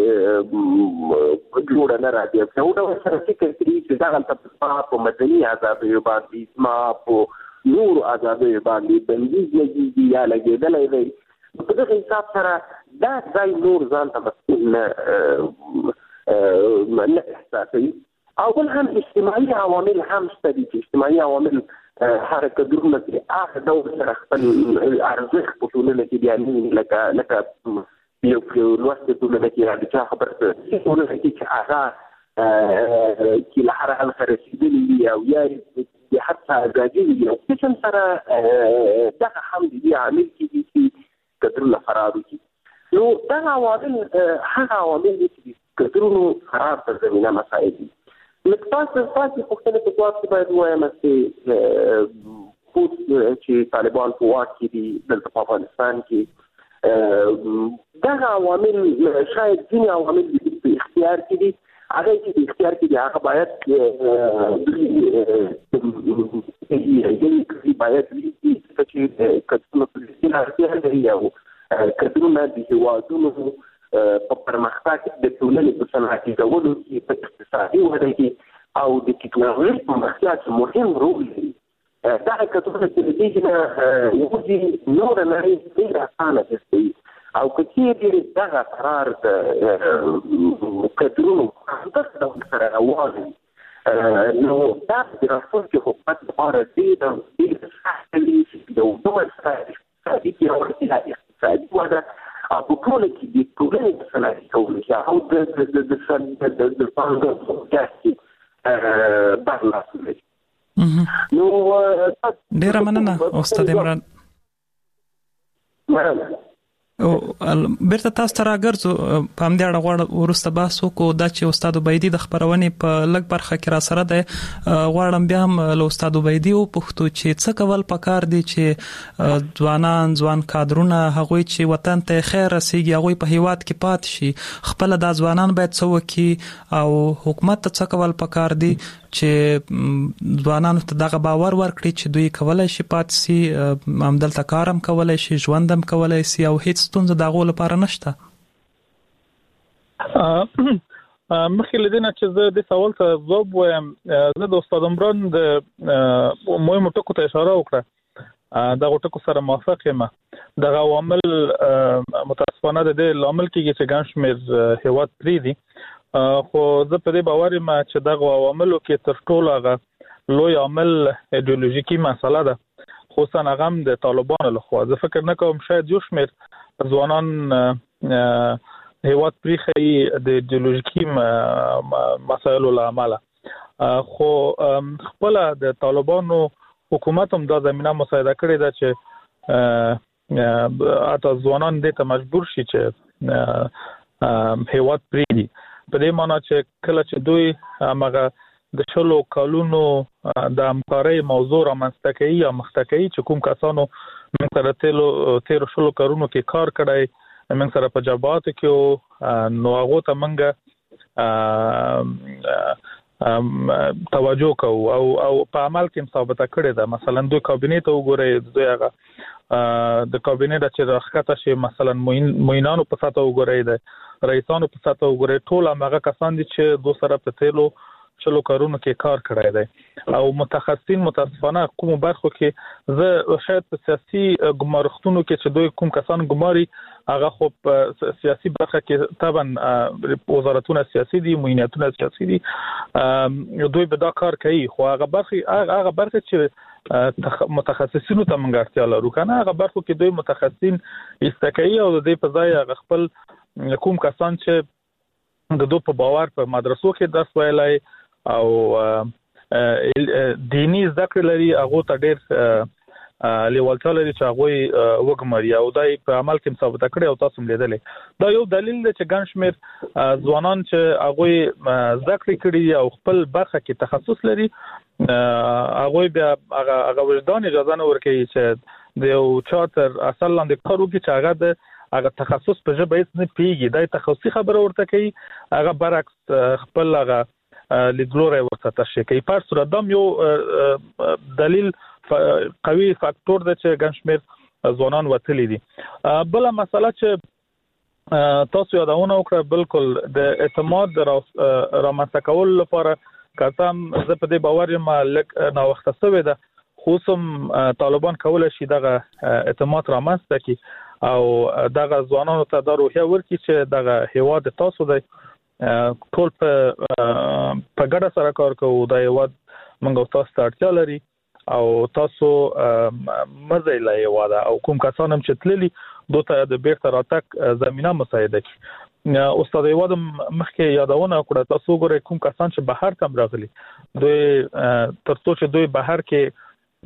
جوړه نه راځي، یو ډول سره فکر کوي چې دغلته زما په مدني ازادیو باندې زما په نورو ازادیو باندې بندیز لګېږي یا لګېدلی دی. په دغه حساب سره دا ځای نور ځان ته مسؤل نه احساسوي. او بل هم اجتماعي عوامل هم شته دي چې اجتماعي عوامل هر کدرونه کې هغه ډول سره خپل ارزښت په ټولنه کې بیانوي، لکه یو لوستې ټولنه کې د چا خبره ټولنه کې چې هغه کې له هر حالته رسېدلي وي او یا د هر څه ازادي وي او قسم سره دغه هم د دې عامل کېږي چې کدرونه فرار وکړي. نو دغه عوامل هغه عوامل دي چې کدرونو فرار ته زمینه مساعد دي. لکه تاسو پوښتنې په ځواب کې باید ووایم چې اوس چې طالبان په واک کې دي دلته په افغانستان کې دغه عوامل شاید ځینې عوامل په اختیار کې دي، هغه چې په اختیار کې دي هغه باید چې کدرونه په اختیار لري او کدرونه د هېوادونو په پرمختګ د ټولنې په صنعتي کولو کې په اقتصادي وده کې او د ټکنالوژۍ په پرمختیا کې مهم رول لري. دغه کدرونه چې د دې نه یوازې نوره نړۍ ډېره اسانه اخیستوي او که چیرې دغه قرار د کدرونو همدغه ډول سره روان وي نو دا د راتلونکي حکومت لپاره ډېر سخته وي چې یو ډول سره اقتصادي پیاوړتیا اقتصادي وده او په ټوله کې د ټولنې په صنعتي کولو کې او د پانګه کې برلاسي لري. نو ډېره مننه استاد عمران. مننه. او بیرته تاسو ته راګرځو په همدې اړه غواړم ورسته بحث وکړو دا چې استاد عبیدي د خبرونې په لږ برخه کې را سره ده. غواړم بیا هم له استاد عبیدي وپوښتو چې څه کول پکار دي چې ځوان کادرونه هغوی چې وطن ته خیر رسیږي هغوی په هیواد کې پات شي، خپل د ځوانان باید څه وکړي او حکومت ته څه کول پکار دي چې ځوانانو ته دغه باور ورکړي چې دوی کولای شي پات سي، همدلته کارم کولای شي، ژوندم کولای سي او هیڅ ستونزه دغه لپاره نشته. مخکې لدينا چې زه د سوال ته ځواب وایم، زه د استاد عمران د مهمو ټکو ته اشاره وکړه، دغه ټکو سره موافق یم. دغه عوامل متاسفانه د دې لامل کېږي چې ګڼ شمېر هیواد پرېږدي، خو زه په دې باور یم چې دغه عواملو کې تر ټولو هغه لوی عامل ایډیولوژیکي مسله ده، خصوصا هغه هم د طالبانو لخوا. زه فکر نه کوم شاید یو شمېر ځوانان هیواد پرېښي د ایډیولوژیکي مسایلو له امله، خو خپله د طالبانو حکومت هم دا زمینه مساعده کړې ده چې حتی ځوانان دې ته مجبور شي چې هیواد پرېږدي، په دې معنی چې کله چې دوی همغه د 20 کلونو د همکارۍ موضوع رامنځته کوي یا مخته کوي چې کوم کسانو موږ سره تېرو 20 کلونو کې کار کړی، موږ سره په جبهاتو کې نو هغو ته موږ توجه کوو او په عمل کې ثابته کړې ده. مثلا دوی کابینې ته وګورئ، دوی هغه د کابینې چې راښکته شي مثلا معینانو په سطحه وګورئ، د رئیسانو په سطحه وګورئ، ټول همغه کسان دي چې دوی سره په تېرو 20 کلونو کې کار کړی دی. او متخصصین متاسفانه کوم برخو کې زه شاید په سیاسي ګمارښتونو کې چې دوی کوم کسان ګماري هغه خو په سیاسي برخه کې طبعا وزارتونه سیاسي دي، معیناتونه سیاسي دي، دوی به دا کار کوي، خو هغه برخه چې متخصصینو ته موږ اړتیا لرو کنه هغه برخو کې دوی متخصصین استکایي او د دې په ځای هغه خپل کوم کسان چې د دوی په باور په مدرسو کې درس ویلای او دینی زده کړې لري هغه ته ډېر لیوالتیا لري چې هغه وګمري او دای په عمل کې ثابته کړي او تاسو لیدلې. دا یو دلیل دی چې ګڼ شمېر ځوانان چې هغه زده کړې کړي او خپل برخه کې تخصص لري هغه بیا هغه وجدان اجازه نه ورکوي چې د یو چا تر اصل لاندې کار وکړي چې هغه تخصص په ژبه هیڅ نه پیږي، دا تخصصي خبره ورته کوي، هغه برعکس خپل هغه لیدلوری ورته تشریح کوي. په صورت دام یو دلیل قوي فاکتور دی چې ګڼ شمېر ځوانان وتلي دي. بله مسله چې تاسو یادونه وکړه بالکل د اعتماد رامنځته کولو لپاره که هم زه په دې باور یم لږ ناوخته شوې ده، خو اوس طالبان کولی شي دغه اعتماد رامنځته کړي او دغه ځوانانو ته دا روحیه ورکړي چې دغه هیواد تاسو دی، ټول په ګډه سره کار کوو، دا هیواد موږ تاسو ته اړتیا لري او تاسو مزه له هیواده او کوم کسان هم چې تللي دوی ته د بیرته راتګ زمینه مساعده کړي. استاد هیواد مخکې یادونه وکړه، تاسو وګورئ کوم کسان چې بهر ته راغلي، دوی تر څو چې دوی بهر کې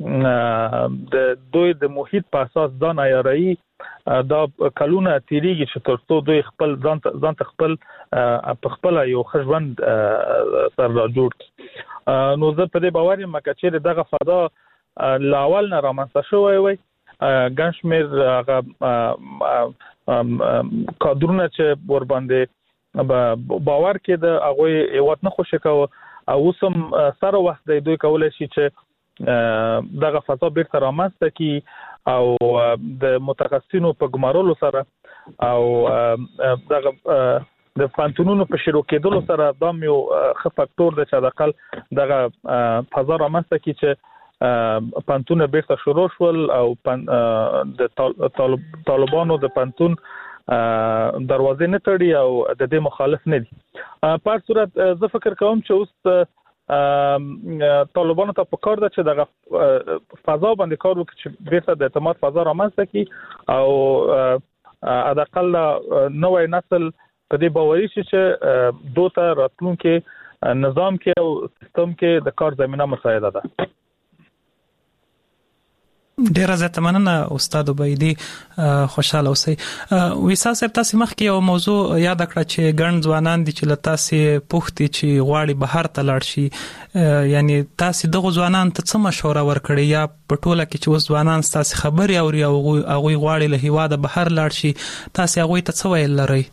د دوی د محیط په اساس ځان عیاروي، دا کلونه تیریږي چې تر څو دوی خپل ځان ته خپل په خپل یو ښه ژوند سره را جوړ کړي. نو زه په دې باور یم که چېرې دغه فضا له اول نه رامنځته شوی وی، ګڼ شمېر هغه کادرونه چې ورباندې باور کېده هغوی هیواد نه خوشې کوه او اوس هم سره وخت دی دوی کولی شي چې دغه فضا بیرته رامنځته کړي او د متخصصینو په ګمارلو سره او دغه د پانتونونو په شروع کېدلو سره دا یو ښه فاکتور دی چې حداقل دغه فضا رامنځته کړي چې پانتونه بیرته شروع شول او د طالبانو د پانتون دروازې نه تړي او د دې مخالف نه دي. په هر صورت زه فکر کوم چې اوس طالبانو ته پکار ده چې دغه فضا باندې کار وکړي چې بیرته د اعتماد فضا رامنځته کړي او حداقل نوی نسل په دې باوري شي چې دوی ته راتلونکي نظام کې او سیستم کې د کار زمینه مساعده ده. ډیره زیاته مننه استاد عبیدی، خوشاله اوسئ. ویسا صاحب تاسو مخکې یو موضوع یاد کړه چې ګڼ ځوانان دي چې لتاسي پوښتې چې غواړي بهر ته لاړ شي، یعنی تاسو دغه ځوانان ته څه مشوره ورکړئ یا په ټوله کې چې اوس ځوانان تاسو خبري اوري او هغه غواړي له هیواده بهر لاړ شي، تاسو هغه ته څه ویل لرئ؟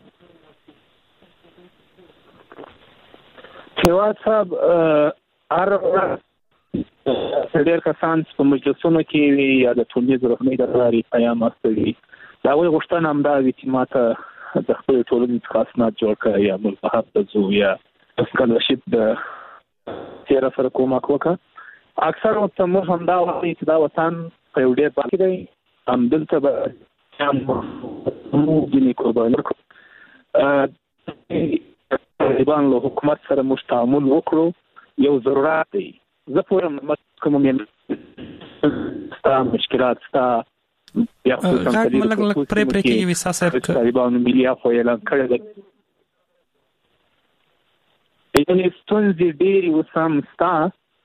هیواد صاحب ډېر کسان په مجلسونو کې وي یا د ټولنیز رسنۍ د لارې پیام استوي، د هغوی غوښتنه همدا وي چې ماته د خپلې ټولنې څخه اسناد جوړ کړه یا ملک بهر ته ځو یا سکالرشپ د تیره سره کومک وکړه. اکثر ورته موږ همدا وایو چې دا وطن په یو ډېر باقي دی، همدلته به موږ ځینې قرباني ورکړو، طالبان له حکومت سره موږ تعامل وکړو، یو ضرورت دی. زه پوهیم کوم ستا مشکلات ستا یا خصوصا طالبانو ملي اخوا اعلان کړی دی، یعنې ستونزې ډېرې اوس هم ستا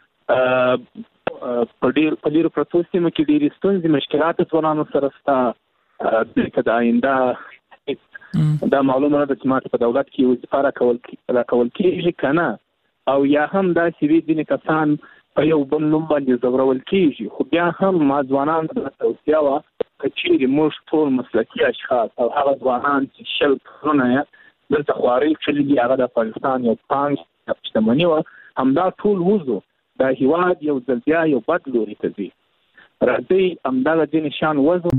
په ډېرو پرتو سیمو کې ډېرې ستونزې مشکلات ځوانانو سره ستا، که د آینده دا معلومه نه ده چې ماته په دولت کې وظیفه راکول کېږي که نه، او یا هم داسې وي ځینې کسان په یو بل نوم باندې ځورول کېږي. خو بیا هم ما ځوانانو ته توصیه وه که چیرې موږ ټول مسلکي اشخاص او هغه ځوانان چې 20 کلونه یې دلته خوارۍ کړي دي، هغه د افغانستان یو پانګ یا شتمني وه، همدا ټول وځو، دا هېواد یو ځل بیا یو بد لوري ته ځي. راځئ همدغه ځینې شیان وځو.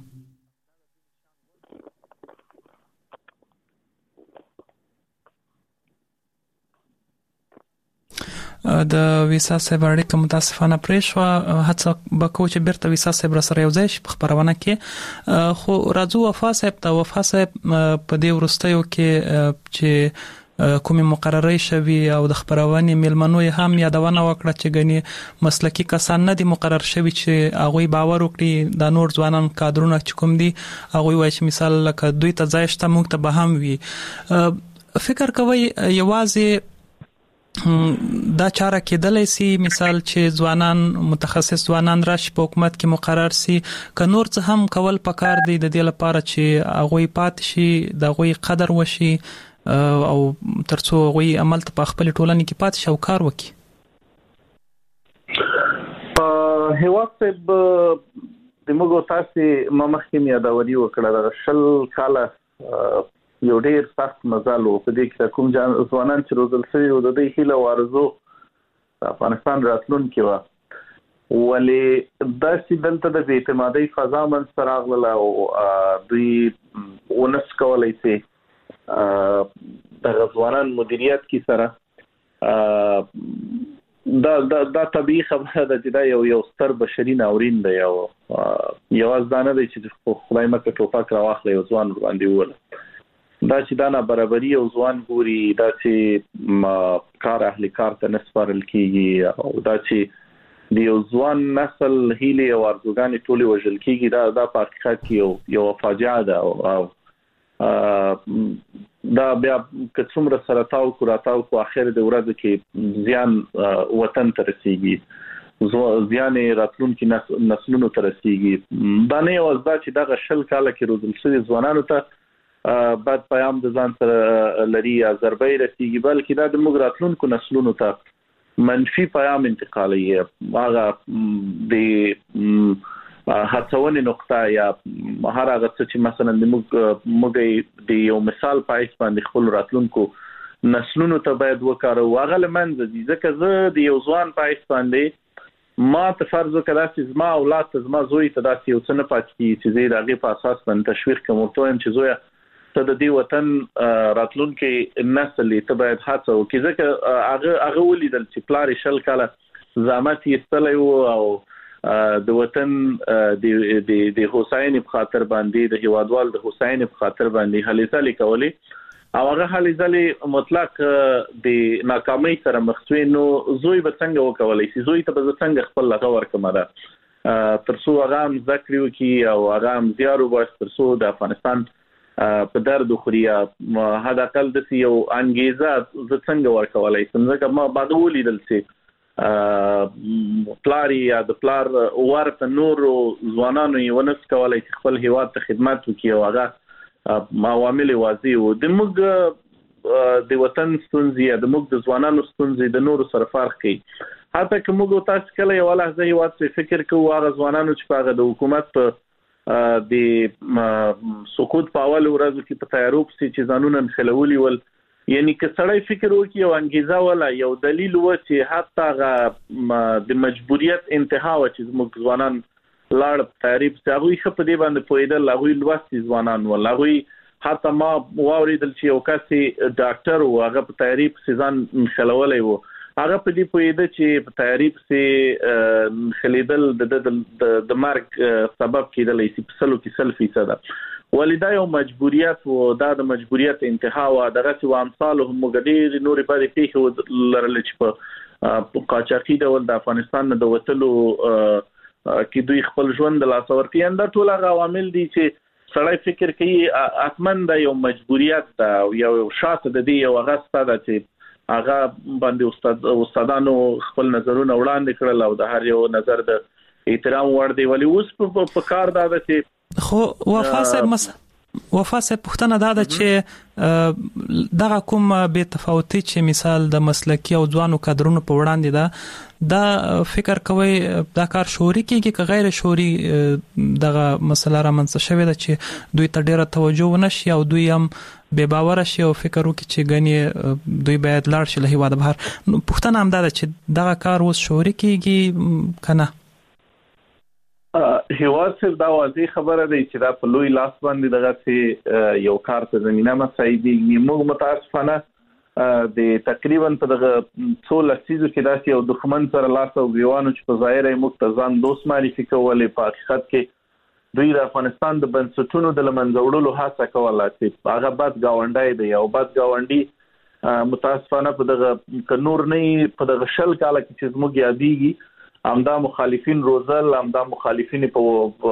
د ویسا صاحب اړیکه متاسفانه پرې شوه، هڅه به کوو چې بیرته ویسا صاحب را سره یو ځای شي په خپرونه کې. خو راځو وفا صاحب ته. وفا صاحب په دې وروستیو کې چې کومې مقررې شوي او د خپرونې میلمنو یې هم یادونه وکړه چې ګنې مسلکي کسان نه دي مقرر شوي چې هغوی باور وکړي دا نور ځوانان کادرونه چې کوم دي هغوی وایي چې مثال لکه دوی ته ځای شته موږ ته به هم وي. فکر کوئ یوازې دا چاره کېدلی سي مثال چې ځوانان متخصص ځوانان راشي په حکومت کې مقرر سي که نور څه هم کول پکار دی د دې لپاره چې هغوی پاتې شي د هغوی قدر وشي او ترڅو هغوی عمل ته په خپل ټولنې کې پاتې شي او کار وکړي؟ هیواد صاحب د موږ تاسې ما مخکې یادوري وکړه د 20 کاله یو ډېر سخت مزل و، په دې کې کوم ځوانان چې روزل شوي و د دوی هیله او آرزو د افغانستان راتلونکې وه، ولې داسې دلته د بې اعتمادۍ فضا منځته راغله او دوی ونس کولی چې دغه ځوانان مدیریت کې سره دا طبیعي خبره ده چې دا یو ستر بشري ناورین دی او یوازې دا نه دی چې خدای مکه ټوپک راواخلی یو ځوان باندې ووله، دا چې دا نابرابري یو ځوان ګوري، دا چې کار اهل کار ته نه سپارل کېږي او دا چې د یو ځوان نسل هیلې او ارزوګانې ټولې وژل کېږي، دا په حقیقت کې یو فاجعه ده او دا بیا که څومره سره تاو کو راتاو کو اخر د ورځې کې زیان وطن ته رسیږي، زیان راتلونکي نسلونو ته رسیږي. دا نه یوازې دا چې دغه 20 کاله کې روزل شوي ځوانانو ته بد پیام د ځان سره لري یا ضربې رسیږي، بلکې دا د موږ راتلونکو نسلونو ته منفي پیام انتقالوي. هغه د هڅونې نقطه یا هر هغه څه چې مثلا موږ د یو مثال پایس باندې خپل راتلونکو نسلونو ته باید وکړو، هغه لمنځه دي. ځکه زه د یو ځوان پایس باندې ما ته فرض وکړه چې زما اولاد ته زما زوی ته داسې یو څه نه پاتې کېږي چې زه د هغې په اساس باندې تشویق کوم، ورته وایم چې زویه ته د دې وطن راتلونکي نسل ته باید هڅه وکړي، ځکه هغه ولیدل چې پلار یې 20 کاله زحمت یې ایستلی و او د وطن د هوساینې په خاطر باندې د هیوادوال د هوساینې په خاطر باندې هلې ځلې کولې او هغه هلې ځلې مطلق د ناکامۍ سره مخ شوی، نو زوی به څنګه وکولی شي؟ زوی ته به زه څنګه خپل لغه ورکړم ده ترڅو هغه هم زده کړې وکړي او هغه هم زیار وباسي ترڅو د افغانستان په درد وخوري یا حد اقل داسې یو انګیزه زه څنګه ورکولی شم؟ ځکه ما بعد ولیدل چې پلار یا د پلار ورته نور ځوانانو یې ونس کولای چې خپل هیواد ته خدمت وکړي او هغه عوامل واضح وو. د موږ د وطن ستونزې د موږ د ځوانانو ستونزې د نورو سره فرق کوي. حتی که موږ تاسو کله یو لحظه هیواد څخه فکر کوو هغه ځوانانو چې په هغه د حکومت په د سقوط په اول ورځو کې په تیارو پسې چې ځانونه نښلولي ول، یعنی که سړی فکر وکړي او انګیزه ولا یو دلیل و چې حتی هغه د مجبوریت انتها و چې موږ ځوانان لاړ تعریف هغه ښه په دې باندې پوهېدل، هغه لوستي ځوانان ول، هغه حتی ما واوریدل چې یو کس ډاکټر و هغه په تعریف ځان نښلولی و، هغه په دې پوهېده چې په تعریف نښلېدل د مرګ سبب کېدلی شي په 100% ولدا یو مجبوریت و، دا د مجبوریت انتها و. دغه څه امثال هم ډېر نورې پدې پیښې لرل چې په قاچاقي ډول د افغانستان نه د وتلو کې دوی خپل ژوند د لاسه ورکړي. دا ټول هغه عوامل دي چې سړی فکر کوي حتماً دا یو مجبوریت ده او یو شاته د دې یو هغه ستاده چې هغه باندې استادانو خپل نظرونه وړاندې کړل او د هر یو نظر د احترام وړ دی. ولی اوس په کار دا ده چې خو وفا صاحب پوښتنه دا ده چې دغه کوم بې تفاوتي چې مثال د مسلکي او ځوانو کادرونو په وړاندې ده، دا فکر کوي دا کار شعوري کېږي که غیر شعوري دغه مسله رامنځته شوې ده چې دوی ته ډېره توجه ونشي او دوی هم بې باوره شي او فکر وکړي چې ګنې دوی باید لاړ شي له هېواده بهر. پوښتنه هم دا ده چې دغه کار اوس شعوري کېږي که نه؟ هیواد صرف دا واضح خبره دی چې دا په لوی لاس باندې دغه یو کار ته زمينه مساعدېږي. موږ متاسفانه د تقریبا په دغه څو لسیزو کې داسې یو دښمن سره لاس او ګریوانو چې په ظاهر یې موږ ته ځان دوست معرفي کولې، په حقیقت کې دوی د افغانستان د بنسټونو د لمنځه وړلو هڅه کوله چې هغه بد ګاونډی دی او بد ګاونډي متاسفانه په دغه که نور نه په دغه 20 کاله کې چې زموږ یادېږي همدا مخالفین روزل، همدا مخالفین په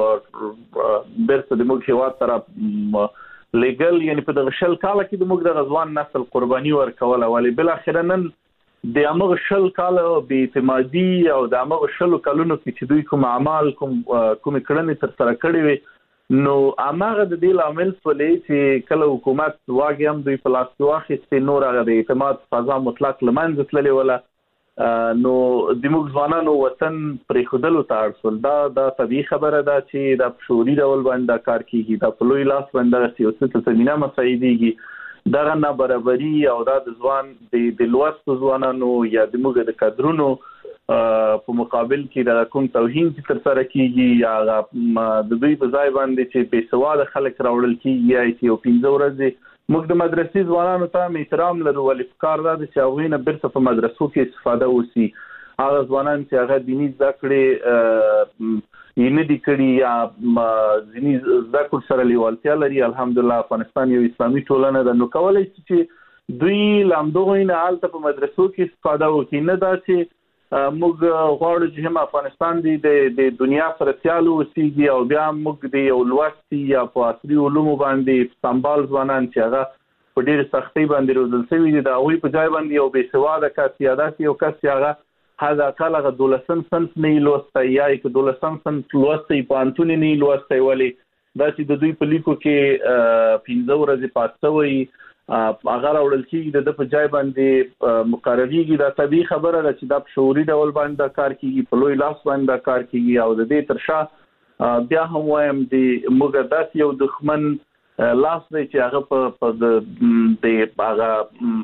برسه د موږ هیواد طرف لیګل، یعنی په دغه 20 کاله کې د موږ د غزوان نسل قرباني ورکوله. ولی بل اخر نن د هغه 20 کاله بې اعتمادي او د هغه 20 کلونو کې چې دوی کوم اعمال کوم کړنې تر سره کړې وي، نو هغه د دې عامل ولې چې کله حکومت واګي هم دوی په لاس واخیستې، نور هغه د اعتماد فضا مطلق لمنځه تللې ولا نو د موږ ځوانانو وطن پرې خودلو ته اړسول. دا طبيعي خبره ده چې دا شعوري ډول باندې کار کیږي، دا په لوی لاس باندې سیاست ته زمينه مساعدېږي. دا نه برابرۍ او دا د ځوان د لوست ځوانانو یا د موږ د کادرونو په مقابل کې دا کوم توهین چې تر سره کیږي یا د دوی په ځای باندې چې بې سواده خلک راوړل کیږي یا چې یو 15 ورځې موږ د مدرسې ځوانانو ته احترام لرو، ولې کار دا چې هغوی نه بیرته په مدرسو کې استفاده وشي. هغه ځوانان چې هغه دیني زده کړې یې نه دي کړي یا دیني زده کړو سره لیوالتیا لري، الحمدلله افغانستان یو اسلامي ټولنه ده، نو کولی شي چې دوی له همدغوی نه هلته په مدرسو کې استفاده وکړي. نه دا چې موږ غواړو چې هم افغانستان د دنیا سره سیال اوسېږي او بیا موږ د یو لوستي یا په عصري علومو باندې سمبال ځوانان چې هغه په ډېر سختۍ باندې روزل شوي دي، د هغوی په ځای باندې یو بې سواده کس یا داسې یو کس چې هغه حد اقل هغه 12 صنف نه لوستی یا 12 صنف لوستی پوهنتون نه لوستی، ولې دا چې د دوی په لیکو کې 15 ورځې پات شوی هغه راوړل کېږي د په ځای باندې مقرریږي. دا طبیعي خبره ده چې دا په شعوري ډول باندې کار کېږي، په لوی لاس باندې کار کېږي او د دې تر شا بیا هم وایم د موږ داسې یو دښمن لاس دی چې هغه په د هغه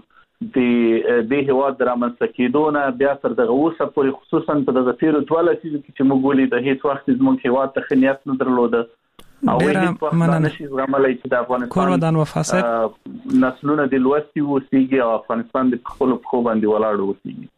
د هیواد د رامنځته کېدو نه بیا تر دغه اوسه پورې خصوصا په دغه تېرو 12 لسیزو کې چې موږ ولې د هېڅ وخت زموږ هیواد ته ښه نیت نه درلوده او هېڅ وخت نه شي زغملی چې د افغانستان نسلونه د لوستي اوسېږي او افغانستان د خپلو پښو باندې ولاړ اوسېږي.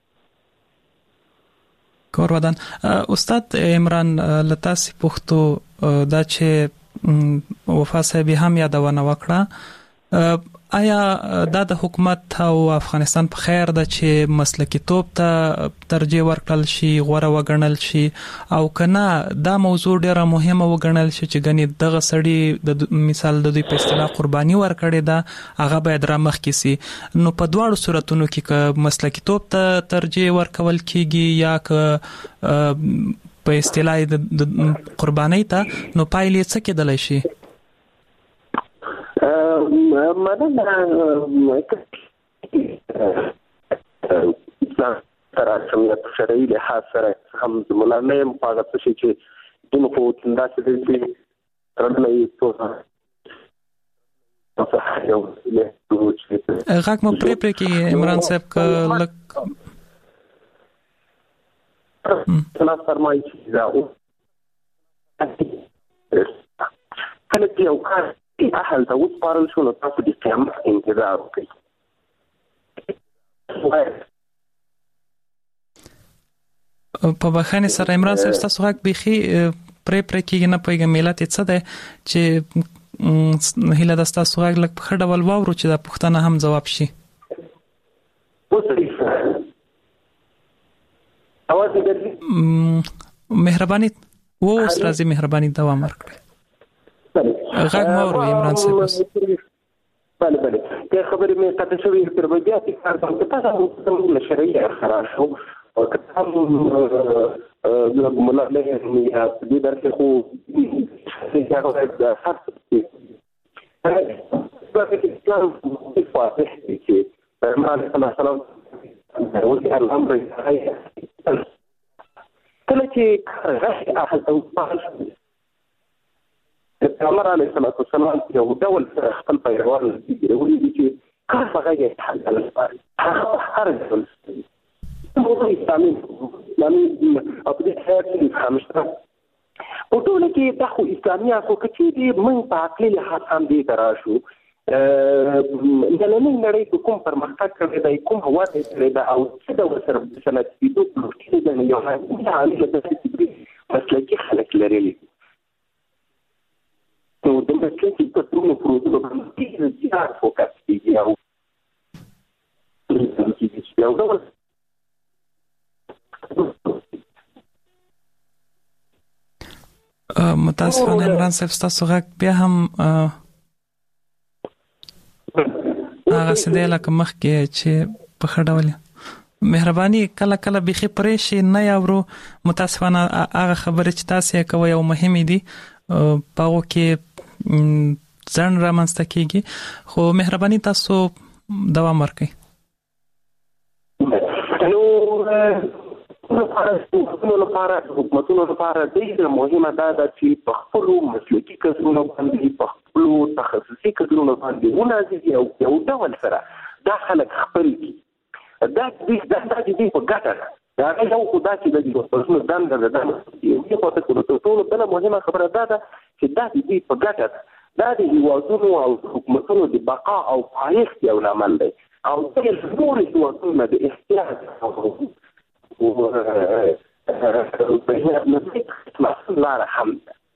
کورودان استاد عمران لتاسي پښتو دا چې وفا صاحب هم یادونه وکړه، آیا د حکومت او افغانستان په خیر ده چې مسلکي توپ ته ترجیح ورکړل شي، غوړه وګڼل شي، او کنه دا موضوع ډیره مهمه وګڼل شي چې غني دغه سړی د مثال د دوی په اصطلاح قرباني ورکړي ده هغه باید را مخ کی سي؟ نو په دواړو صورتونو کې که مسلکي توپ ته ترجیح ورکول کیږي یا که په اصطلاح د قرباني ته، نو پایلې څه کېدلی شي؟ سره سميت شرعي لحاظ سره هم ملامم پاغه څه چې دغه په تنداسه دي چې ترنه یې غاک مو پرې کې عمران صاحب ک لک څنګه فرمایي چې دا کله چې یو کار اهل ته وسپارل شو نو تاسو د قیامت انتظار وکړئ. په بخښنې سره عمران صاحب تاسو غاک بيخي پرې کې نه پوهیږم ملت څه ده چې هیله د تاسو غاک لک په خړه ول واورو چې دا پوښتنه هم جواب شي. مهرباني اوس راځي، مهرباني دوام ورکړئ. غږ مورو عمران صاحب. بله که خبرې مې قطع شوې تر بیا چې کار کوم ته له شرعي خراب شو او که هم د ملالۍ یا دې درته خو څه هغه د اسلام په فاتح کې پیغمبر صلی الله علیه وسلم ولې الامر کله چې راځي اخذ پیغمبر علیه السلام یو ډول خپل پیروان ولې چې کار هغه حل هر ډول موضوع اسلامي او د حیاتي خامشته او ټول کې د خو اسلامي اسو کې چې موږ په عقلي لحاظ هم دې تراشو نننۍ نړۍ په کوم پرمختګ کړی دی، کوم هوا ته تللی ده او څه ډول سره صنعتي پلوټ دی یو عامل د مسلکي خلک لري. نو د مسلکي په ټولو پروژو باندې زیات فوکس کیږي او متاسفانه عمران صاحب تاسو غږ بیا هم هغه سده لکه مخکې چې په خډول مهرباني کله کله بيخي پرې شي نه یاورو. متاسفانه هغه خبره چې تاسو کوي او مهمه دي پاو کې ځان را منځته کیږي، خو مهرباني تاسو دوام ورکړئ. حکومتونو لپاره ډېر مهمه ده چې په خپلو مسلکي کسبونو باندې په خپلو تخصصي کسبونو باندې ونازي او یو ډول سره دا خلک خپل دي. دا دې په ګټه ده. دا یو خدای چې د دې په دنده ده یو په تاسو ټول بل مهمه خبره ده چې دا دې په ګټه ده. دا د هیوادونو او حکومتونو د بقا او پایښت یو لامل دی او د نورو هیوادونو د احتیاج او په لاره هم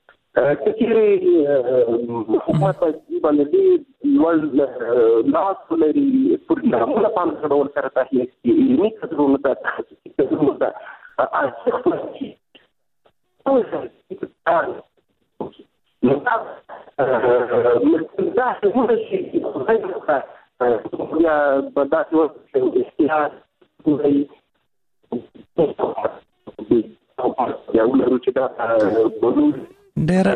کچېرې حکومت باندې ول لاس لري پروګرامونه باندې ډول سره تحلیل کوي علمي کسبونو ته تخصصي کسبونو ته دا څه شي یا بدات او استعاره کوي یا ولرو چې دا ډېر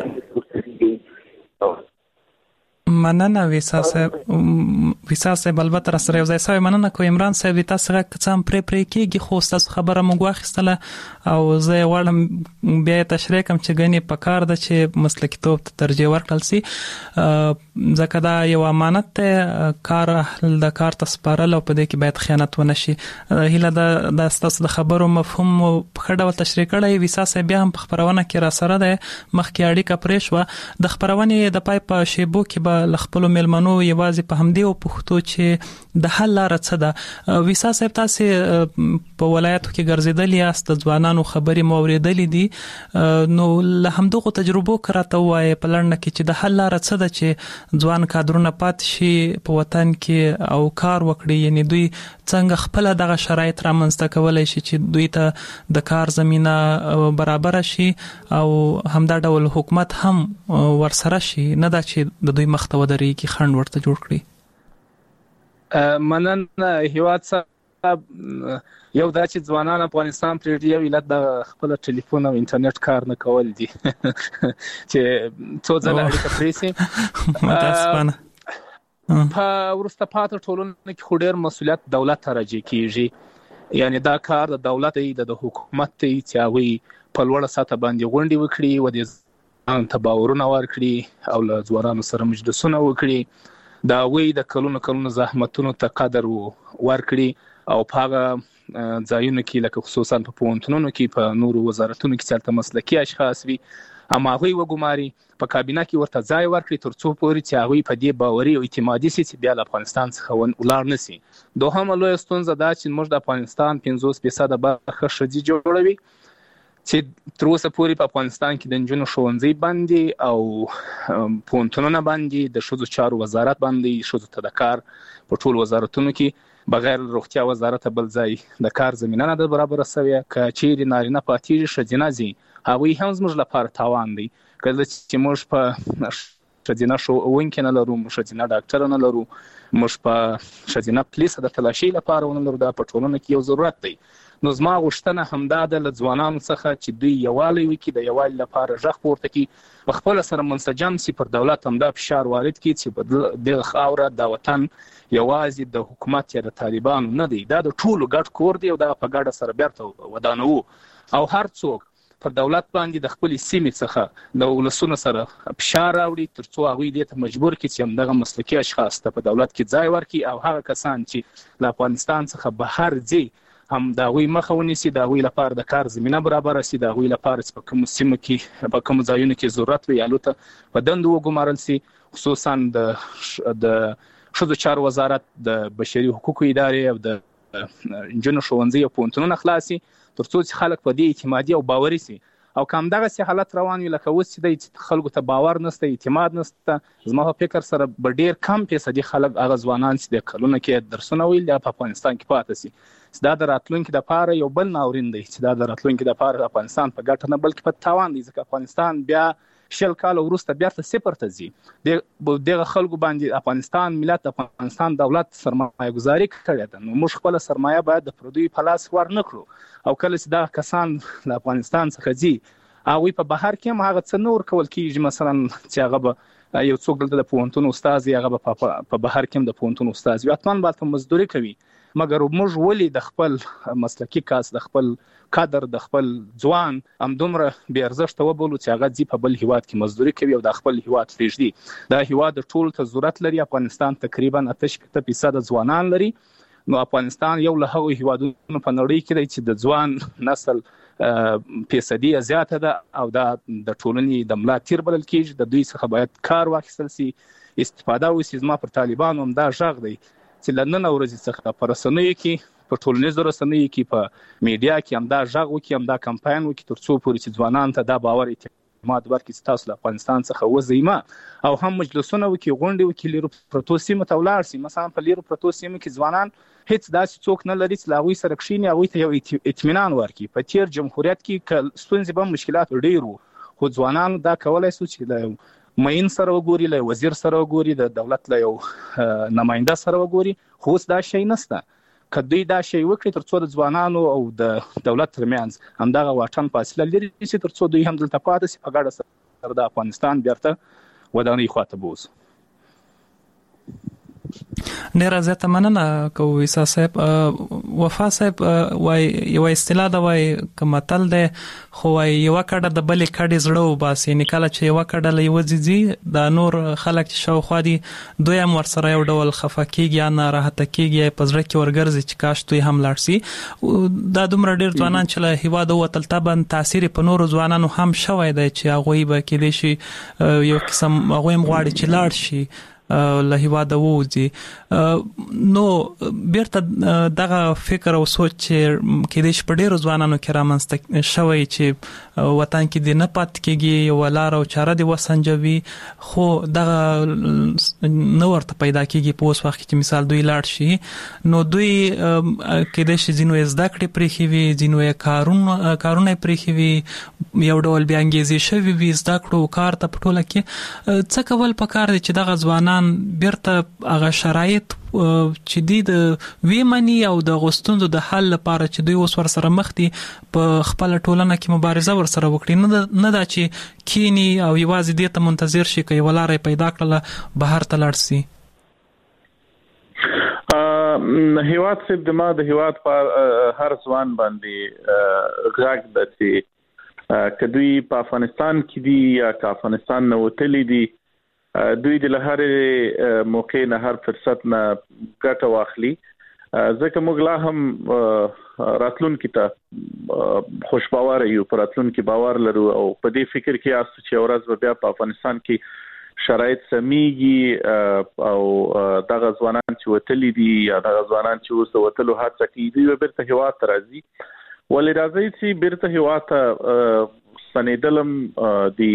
مننه ویسا صاحب البته را سره یو ځای سوی مننه کوم عمران صاحب تاسو راک څم پرې کېږي خو تاسو خبره موږ واخیستله او زه غواړم بیا تشریح کوم چې غني په کار ده چې مسلکي توپ ته ترجیح ورکړل سي ځکه دا یو امانت ته کار د کار تسپارل او په دې کې باید خیانت ونه شي. هیله د تاسو د خبرو مفهوم په خړه ول تشریح کړی ویسا صاحب بیا هم په خبرونه کې را سره ده مخکې اړیکه پرې شو د خبرونه د پای په شیبو کې به خپل ملمنو یوازې یوازې په همدې او پښتو چې د حل لار څه ده. ویسا صاحب تاسو په ولایتو کې ګرځیدلی یاست، د ځوانانو خبرې مو اورېدلې دي، نو له همدغه تجربو کراته وایي په لړنه کې چې د حل لار څه ده چې ځوان کادرونه پات شي په وطن کې او کار وکړي، یعنی دوی څنګه خپل دغه شرایط رامنځته کولای شي چې دوی ته د کار زمينه برابر شي او همدا ډول حکومت هم ورسره شي، نه دا چې د دوی مخته ودرېږي خنډ ورته جوړ کړي. مننه هیواد صاحب. یو دا چې ځوانان افغانستان پرې یو علت د خپل ټلیفون او انټرنیټ کار نه کول دي چې څو ځله اړیکه پرې سي. متاسفانه په ورسته پاتې ټولنه کې خو ډېر مسؤلیت دولت ته راجع کیږي، یعنی دا کار د دولت دی، د حکومت دی چې هغه په لوړه سطح باندې غونډې وکړي او د ځان تباورونه ورکړي او له ځوانانو سره مجلسونه وکړي، دا وی د کلونو زحمتونو ته قدر ورکړي او په هغه ځایونو کې لکه خصوصا په پوهنتونونو کې په نورو وزارتونو کې چې مسلکي اشخاص وي اما هغوی وګماري، په کابینه کې ورته ځای ورکړي تر څو پورې چې هغوی په دې باوري او اعتمادي سي چې بیا له افغانستان څخه ولاړ نشي. دوهمه لویه ستونزه دا چې موږ د افغانستان 50% برخه ښځې جوړوي چې تر اوسه پورې په افغانستان کې د نجونو ښوونځي باندې او پوهنتونونه باندې د ښځو چارو وزارت باندې ښځو ته د کار په ټول وزارتونو کې بغیر روغتیا وزارت بل ځای د کار زمينه نه برابر شوی، که چیرې نارینه پاتې ښځینه ځي هغوی هم زموږ لپاره تاوان دی. کله چې موږ په ښځینه ښوونکي نه لرو، ښځینه ډاکټر نه لرو، موږ په ښځینه پولیس د تلاشي لپاره ونه لرو، دا په ټولنه کې یو ضرورت دی. نو زما غوښتنه همدا ده له ځوانانو څخه چې دوی یووالی وکړي، د یووالي لپاره غږ پورته کړي، په خپله سره منسجم سي، پر دولت همدا فشار وارد کړي چې په دغه خاوره د وطن یوازې د حکومت یا د طالبانو نه دی، دا د ټولو ګډ کور دی او دا په ګډه سره بیرته ودانوو او هر څوک پر دولت باندې د خپل سیمې څخه د ولسونو سره فشار راوړي تر څو هغوی دې ته مجبور کړي چې همدغه مسلکي اشخاص ته په دولت کې ځای ورکړي او هغه کسان چې له افغانستان څخه بهر ځي هم د هغوی مخه ونیسي، د هغوی لپاره د کار زمینه برابره سي، د هغوی لپاره چې په کومو سیمو کې په کومو ځایونو کې ضرورت وي الوته په دندو وګمارل سي، خصوصا د ښځو چارو وزارت، د بشري حقوقو ادارې او د نجونو ښوونځي او پوهنتونونه خلاص سي تر څو چې خلک په دې اعتمادي او باوري سي. او که همدغسې حالت روان وي لکه اوس چې دی چې خلکو ته باور نشته، اعتماد نشته، زما په فکر سره به ډېر کم فیصدي خلک هغه ځوانان چې د کلونو کې درسونه ویل یا په افغانستان کې پاتې سي، چې دا د راتلونکي دپاره یو بل ناورین دی، چې دا د راتلونکي دپاره د افغانستان په ګټه نه بلکې په تاوان دی، ځکه افغانستان بیا 20 کال وروسته بیرته صفر ته ځي. دغه خلکو باندې افغانستان ملت، افغانستان دولت سرمایه گذاري کړې ده، نو موږ خپل سرمایه باید د پردیو په لاس ور نه کړو او کله چې دا کسان له افغانستان څخه ځي هغوی په بهر کې هم هغه څه نه ورکول کېږي، مثلا چې هغه به یو څوک دلته د پوهنتون استاد هغه به په بهر کې هم د پوهنتون استاد وي، حتما به هلته مزدوري کوي، مګر موږ ولې د خپل مسلکي کس، د خپل کادر، د خپل ځوان همدومره بې ارزښته وبولو چې هغه ځي په بل هیواد کې مزدوري کوي او د خپل هیواد پرېږدي؟ دا هیواد ټولو ته ضرورت لري، افغانستان تقریبا 8% ځوانان لري، نو افغانستان یو له هغو هیوادونو په نړۍ کې دی چې د ځوان نسل فیصدي زیاته ده او دا د ټولنې د ملا تیر بلل کېږي، د دوی څخه باید کار واخیستل سي، استفاده وسي. زما پر طالبانو هم دا غږ دی چې له نن ورځې څخه په رسنیو کې، په ټولنیزو رسنیو کې، په میډیا کې همدا غږ وکړي، همدا کمپاین وکړي تر څو پورې چې ځوانانو ته دا باور اعتماد ورکړي چې تاسو له افغانستان څخه وځئ مه، او هم مجلسونه وکړي، غونډې وکړي، لیرو پرتو سیمو ته ولاړ سي. مثلا په لیرو پرتو سیمو کې ځوانان هیڅ داسې څوک نه لري چې له هغوی سره کښېني، هغوی ته یو اطمینان ورکړي. په تېر جمهوریت کې ستونزې به مشکلات ډېر وو، خو ځوانانو دا کولی سو چې له معین سره وګوري، له وزیر سره وګوري، د دولت له یو نماینده سره وګوري، خو اوس دا شی نشته. که دوی دا شی وکړي تر څو د ځوانانو او د دولت ترمنځ همدغه واټن فاصله لرې شي، تر څو دوی هم دلته پاتې شي، په ګډه سره د افغانستان بیرته ودانۍ خواته بوځو. ډیره زیاته مننه کوو عیسی صاحب. وفا صاحب وای یو اصطلاح ده، وای کمتل ده، خو وای یو کډه د بلې کډې زړه وباسي، یعنې کله چې یو کډه له یوه ځي د نور خلک چې شاوخوا دي دوی هم ورسره یو ډول خفه کېږي یا ناراحته کېږي، یا په زړه کې ورګرځي چې کاش دوی هم لاړ سي. دا دومره ډېر ځوانان چې له هېواده ووتل، طبعا تاثیر په نورو ځوانانو هم شوی دی چې هغوی به کېدای شي یو قسم هغوی هم غواړي چې لاړ شي. له هیواده ووځي نو بیرته دغه فکر او سوچ کې د شپډېرو ځوانانو کې رامنځته شوی چې وطن کې د نه پات کېږي یو لار او چاره دی وسنجوي خو دغه نو ورته پیدا کېږي په اوس وخت کې مثال دوی لاړ شي نو دوی کې د شزینو زده کړې پرې وي ځینو کارونه پرې وي یو ډول بیا انګیزې شوی وي زده کړو کار ته پټوله کې څه کول پکار دي چې دغه ځوانان بیرته هغه شرایط چې د ویمني او د غوستونو د حل لپاره چې دوی اوس ور سره مخ دي په خپل ټولنه کې مبارزه ور سره وکړي نه دا چې کینی او یوازې دې ته منتظر شي کوي ولاره پیدا کړله بهر ته لاړ شي هیواد سب د ما د هیواد په هر ځوان باندې غږ د چې کدوې په افغانستان کې دي یا که افغانستان نه وتلي دي دوی د لهر موقع نه هر فرصت نه ګټه واخلي ځکه موږ لا هم راتلونکي ته خوشباور یو پر راتلونکي باور لرو او په دې فکر کې اس چې ورځ بیا په افغانستان کې شرایط سميږي او دغه ځوانان چې وتلي دي یا دغه ځوانان چې اوس وتلو هڅه کوي دوی بیرته هیواد ته راځي ولې راځي چې بیرته هیواد ته سنیدلم دی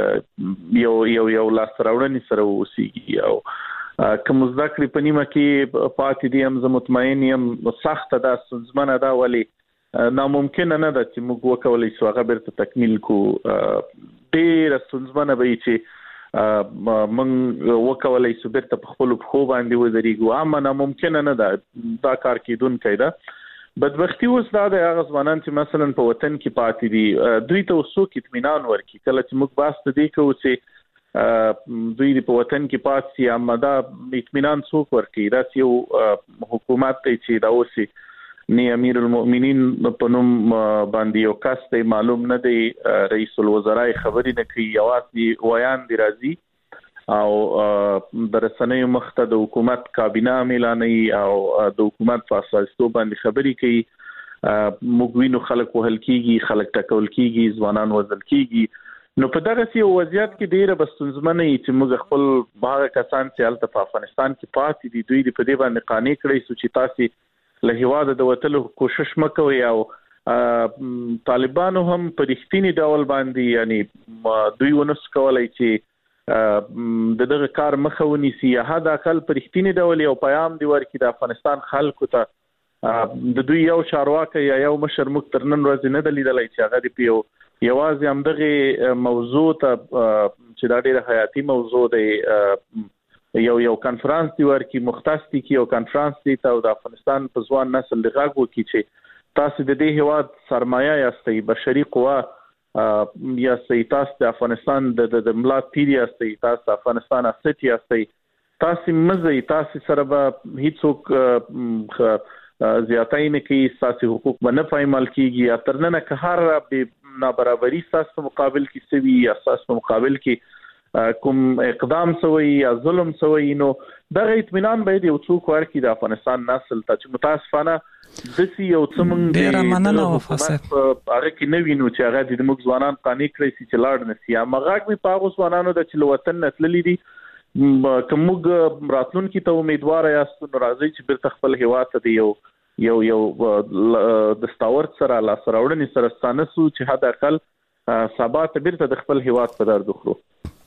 یو لاس راوړنې سره وسیږي او کوم ذکر په نیمه کې پاتې دي هم زه مطمئن یم سخت ده سنځمنه ده ولې ناممکن نه ده چې موږ وکولای شو هغه بیرته تکمیل کو ډېر سنځمنه به چې من وکولای شو بیرته په خپل خو باندې ودرېږو اما ناممکن نه ده دا کار کیدونکی ده بدبختی اوس دا د هغه ځوانان چې مثلا په وطن کې پاتې دي دوی ته څوک اطمینان ورکړي کله چې موږ باسط دي کوو چې دوی په وطن کې پاتې اما دا اطمینان څوک ورکړي دا یو حکومت ته چې دا اوسي نه امیر المؤمنین په نوم باندې یو کس دی معلوم نه دی رئیس الوزراء خبرې نه کوي یوازې ویان دی راځي او د رسنیو مخته د حکومت کابینه اعلانوي او د حکومت په اساس باندې خبرې کوي موږ وینو خلک وهل کیږي خلک ټکول کیږي ځوانان وژل کیږي نو په دغه سی وضعیت کې ډیره بستونزمنه چې موږ خپل باغ کسان چې الته په افغانستان کې پاتې دي دوی په دې باندې قانع کړی سو چې تاسو له هیواده د وتلو کوشش مکوي او طالبانو هم په رښتینی ډول باندې یعنی دوی ونس کولای چې دغه کار مخاوني سیاحه د اقل په رښتینی ډول یو پیغام دی ورکړي د افغانستان خلکو ته د دوی یو چارواکي یا یو مشر مخترنن ورځ نه دلیدلای چې هغه دی یوازې هم دغه موضوع ته چې دا ډیره حیاتي موضوع دی یو کانفرنس دی ورکی مختص دی کی یو کانفرنس دی ته د افغانستان په ځوان نسل لغاغ وکي چې تاسو د دې هواد سرمایه یاستئ بشري قوا یاستئ تاسو د افغانستان د ملا پیر یاستئ تاسو د افغانستان اسټ یاستئ تاسو مزه تاسو سره به هیڅوک زیاتای نه کوي تاسو حقوق باندې پایمال کیږي اترنه که هر به نابرابرۍ تاسو مقابل کې سوي یا تاسو مقابل کې کوم اقدام سوی یا ظلم سوی نو دغه اطمینان باید یو څوک ورکړي د افغانستان نسل ته چې متاسفانه دسی یو څمن ډیر مننه وفاسه هغه کې نه وینو چې هغه د موږ ځوانان قانع کړی چې لاړ نسی مغاګ می پاغو ځوانانو د چلو وطن نسللی دي کومګ راتلونکي ته امیدوار یاست نو راځي چې بیرته خپل هیواد ته یو دستاورد سره لا سراوړنی سره ستانسو چې حد اقل سبا ته بیرته د خپل هیواد په درد خورو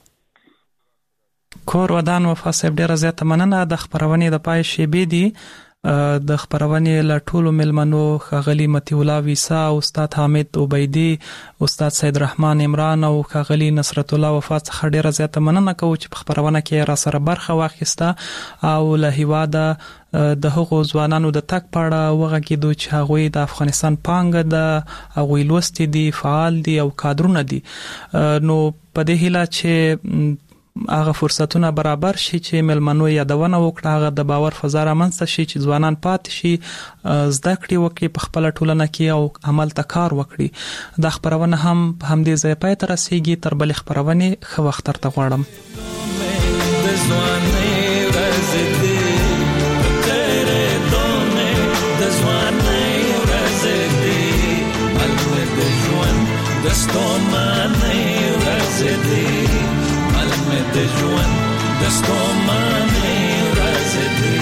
کور ودان وفاسه ډیره زیاته مننه د خبرونې د پای شیبې دی د خبرونې له ټولو ملمنو خغلی متي الله ویسا استاد حامد عبیدی استاد سید رحمان عمران او خغلی نصرت الله وفات څخه ډیره زیاته مننه کوم چې په خبرونه کې را سره برخه واخیسته او له هیواده د هغو ځوانانو د تک پاړه وغږیدو چې هغوی د افغانستان پانګه د هغوی لوستي دي فعال دي او کادرونه دي نو په دې هیله چې هغه فرصتونه برابر شي چې ملمنو یادونه وکړه هغه د باور فضا رامنځته شي چې ځوانان پاتې شي زده کړې وکړي په خپل ټولنه کې او عمل ته کار وکړي دا خبرونه هم په همدې ځای پای ته رسیږي تر بلې خبرونه ښه وخت ترته غواړم د ژوند دستومانه ورځ دې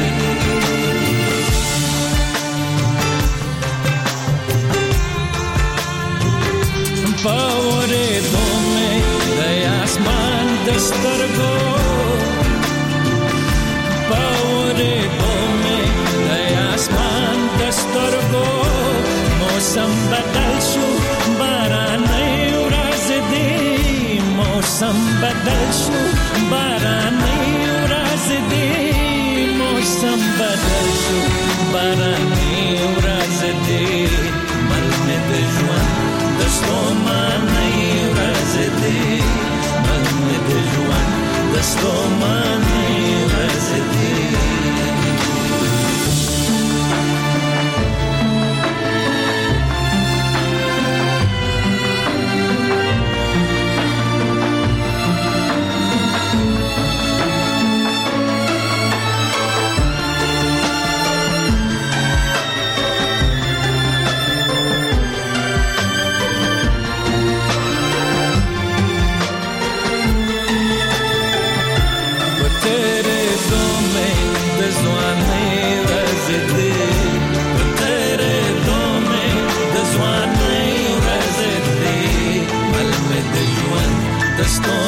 باورې دومې د اسمان دسترګو باورې دومې د اسمان دسترګو موسم بدل شو بارانې ورځ دې موسم بدل شو بارانې ورځ دې موسم بدل شو بارانې ورځ دې مل مې د ژوند دستومانه ورځ دې مل مې د ژوند دستومانه ورځ دې Stone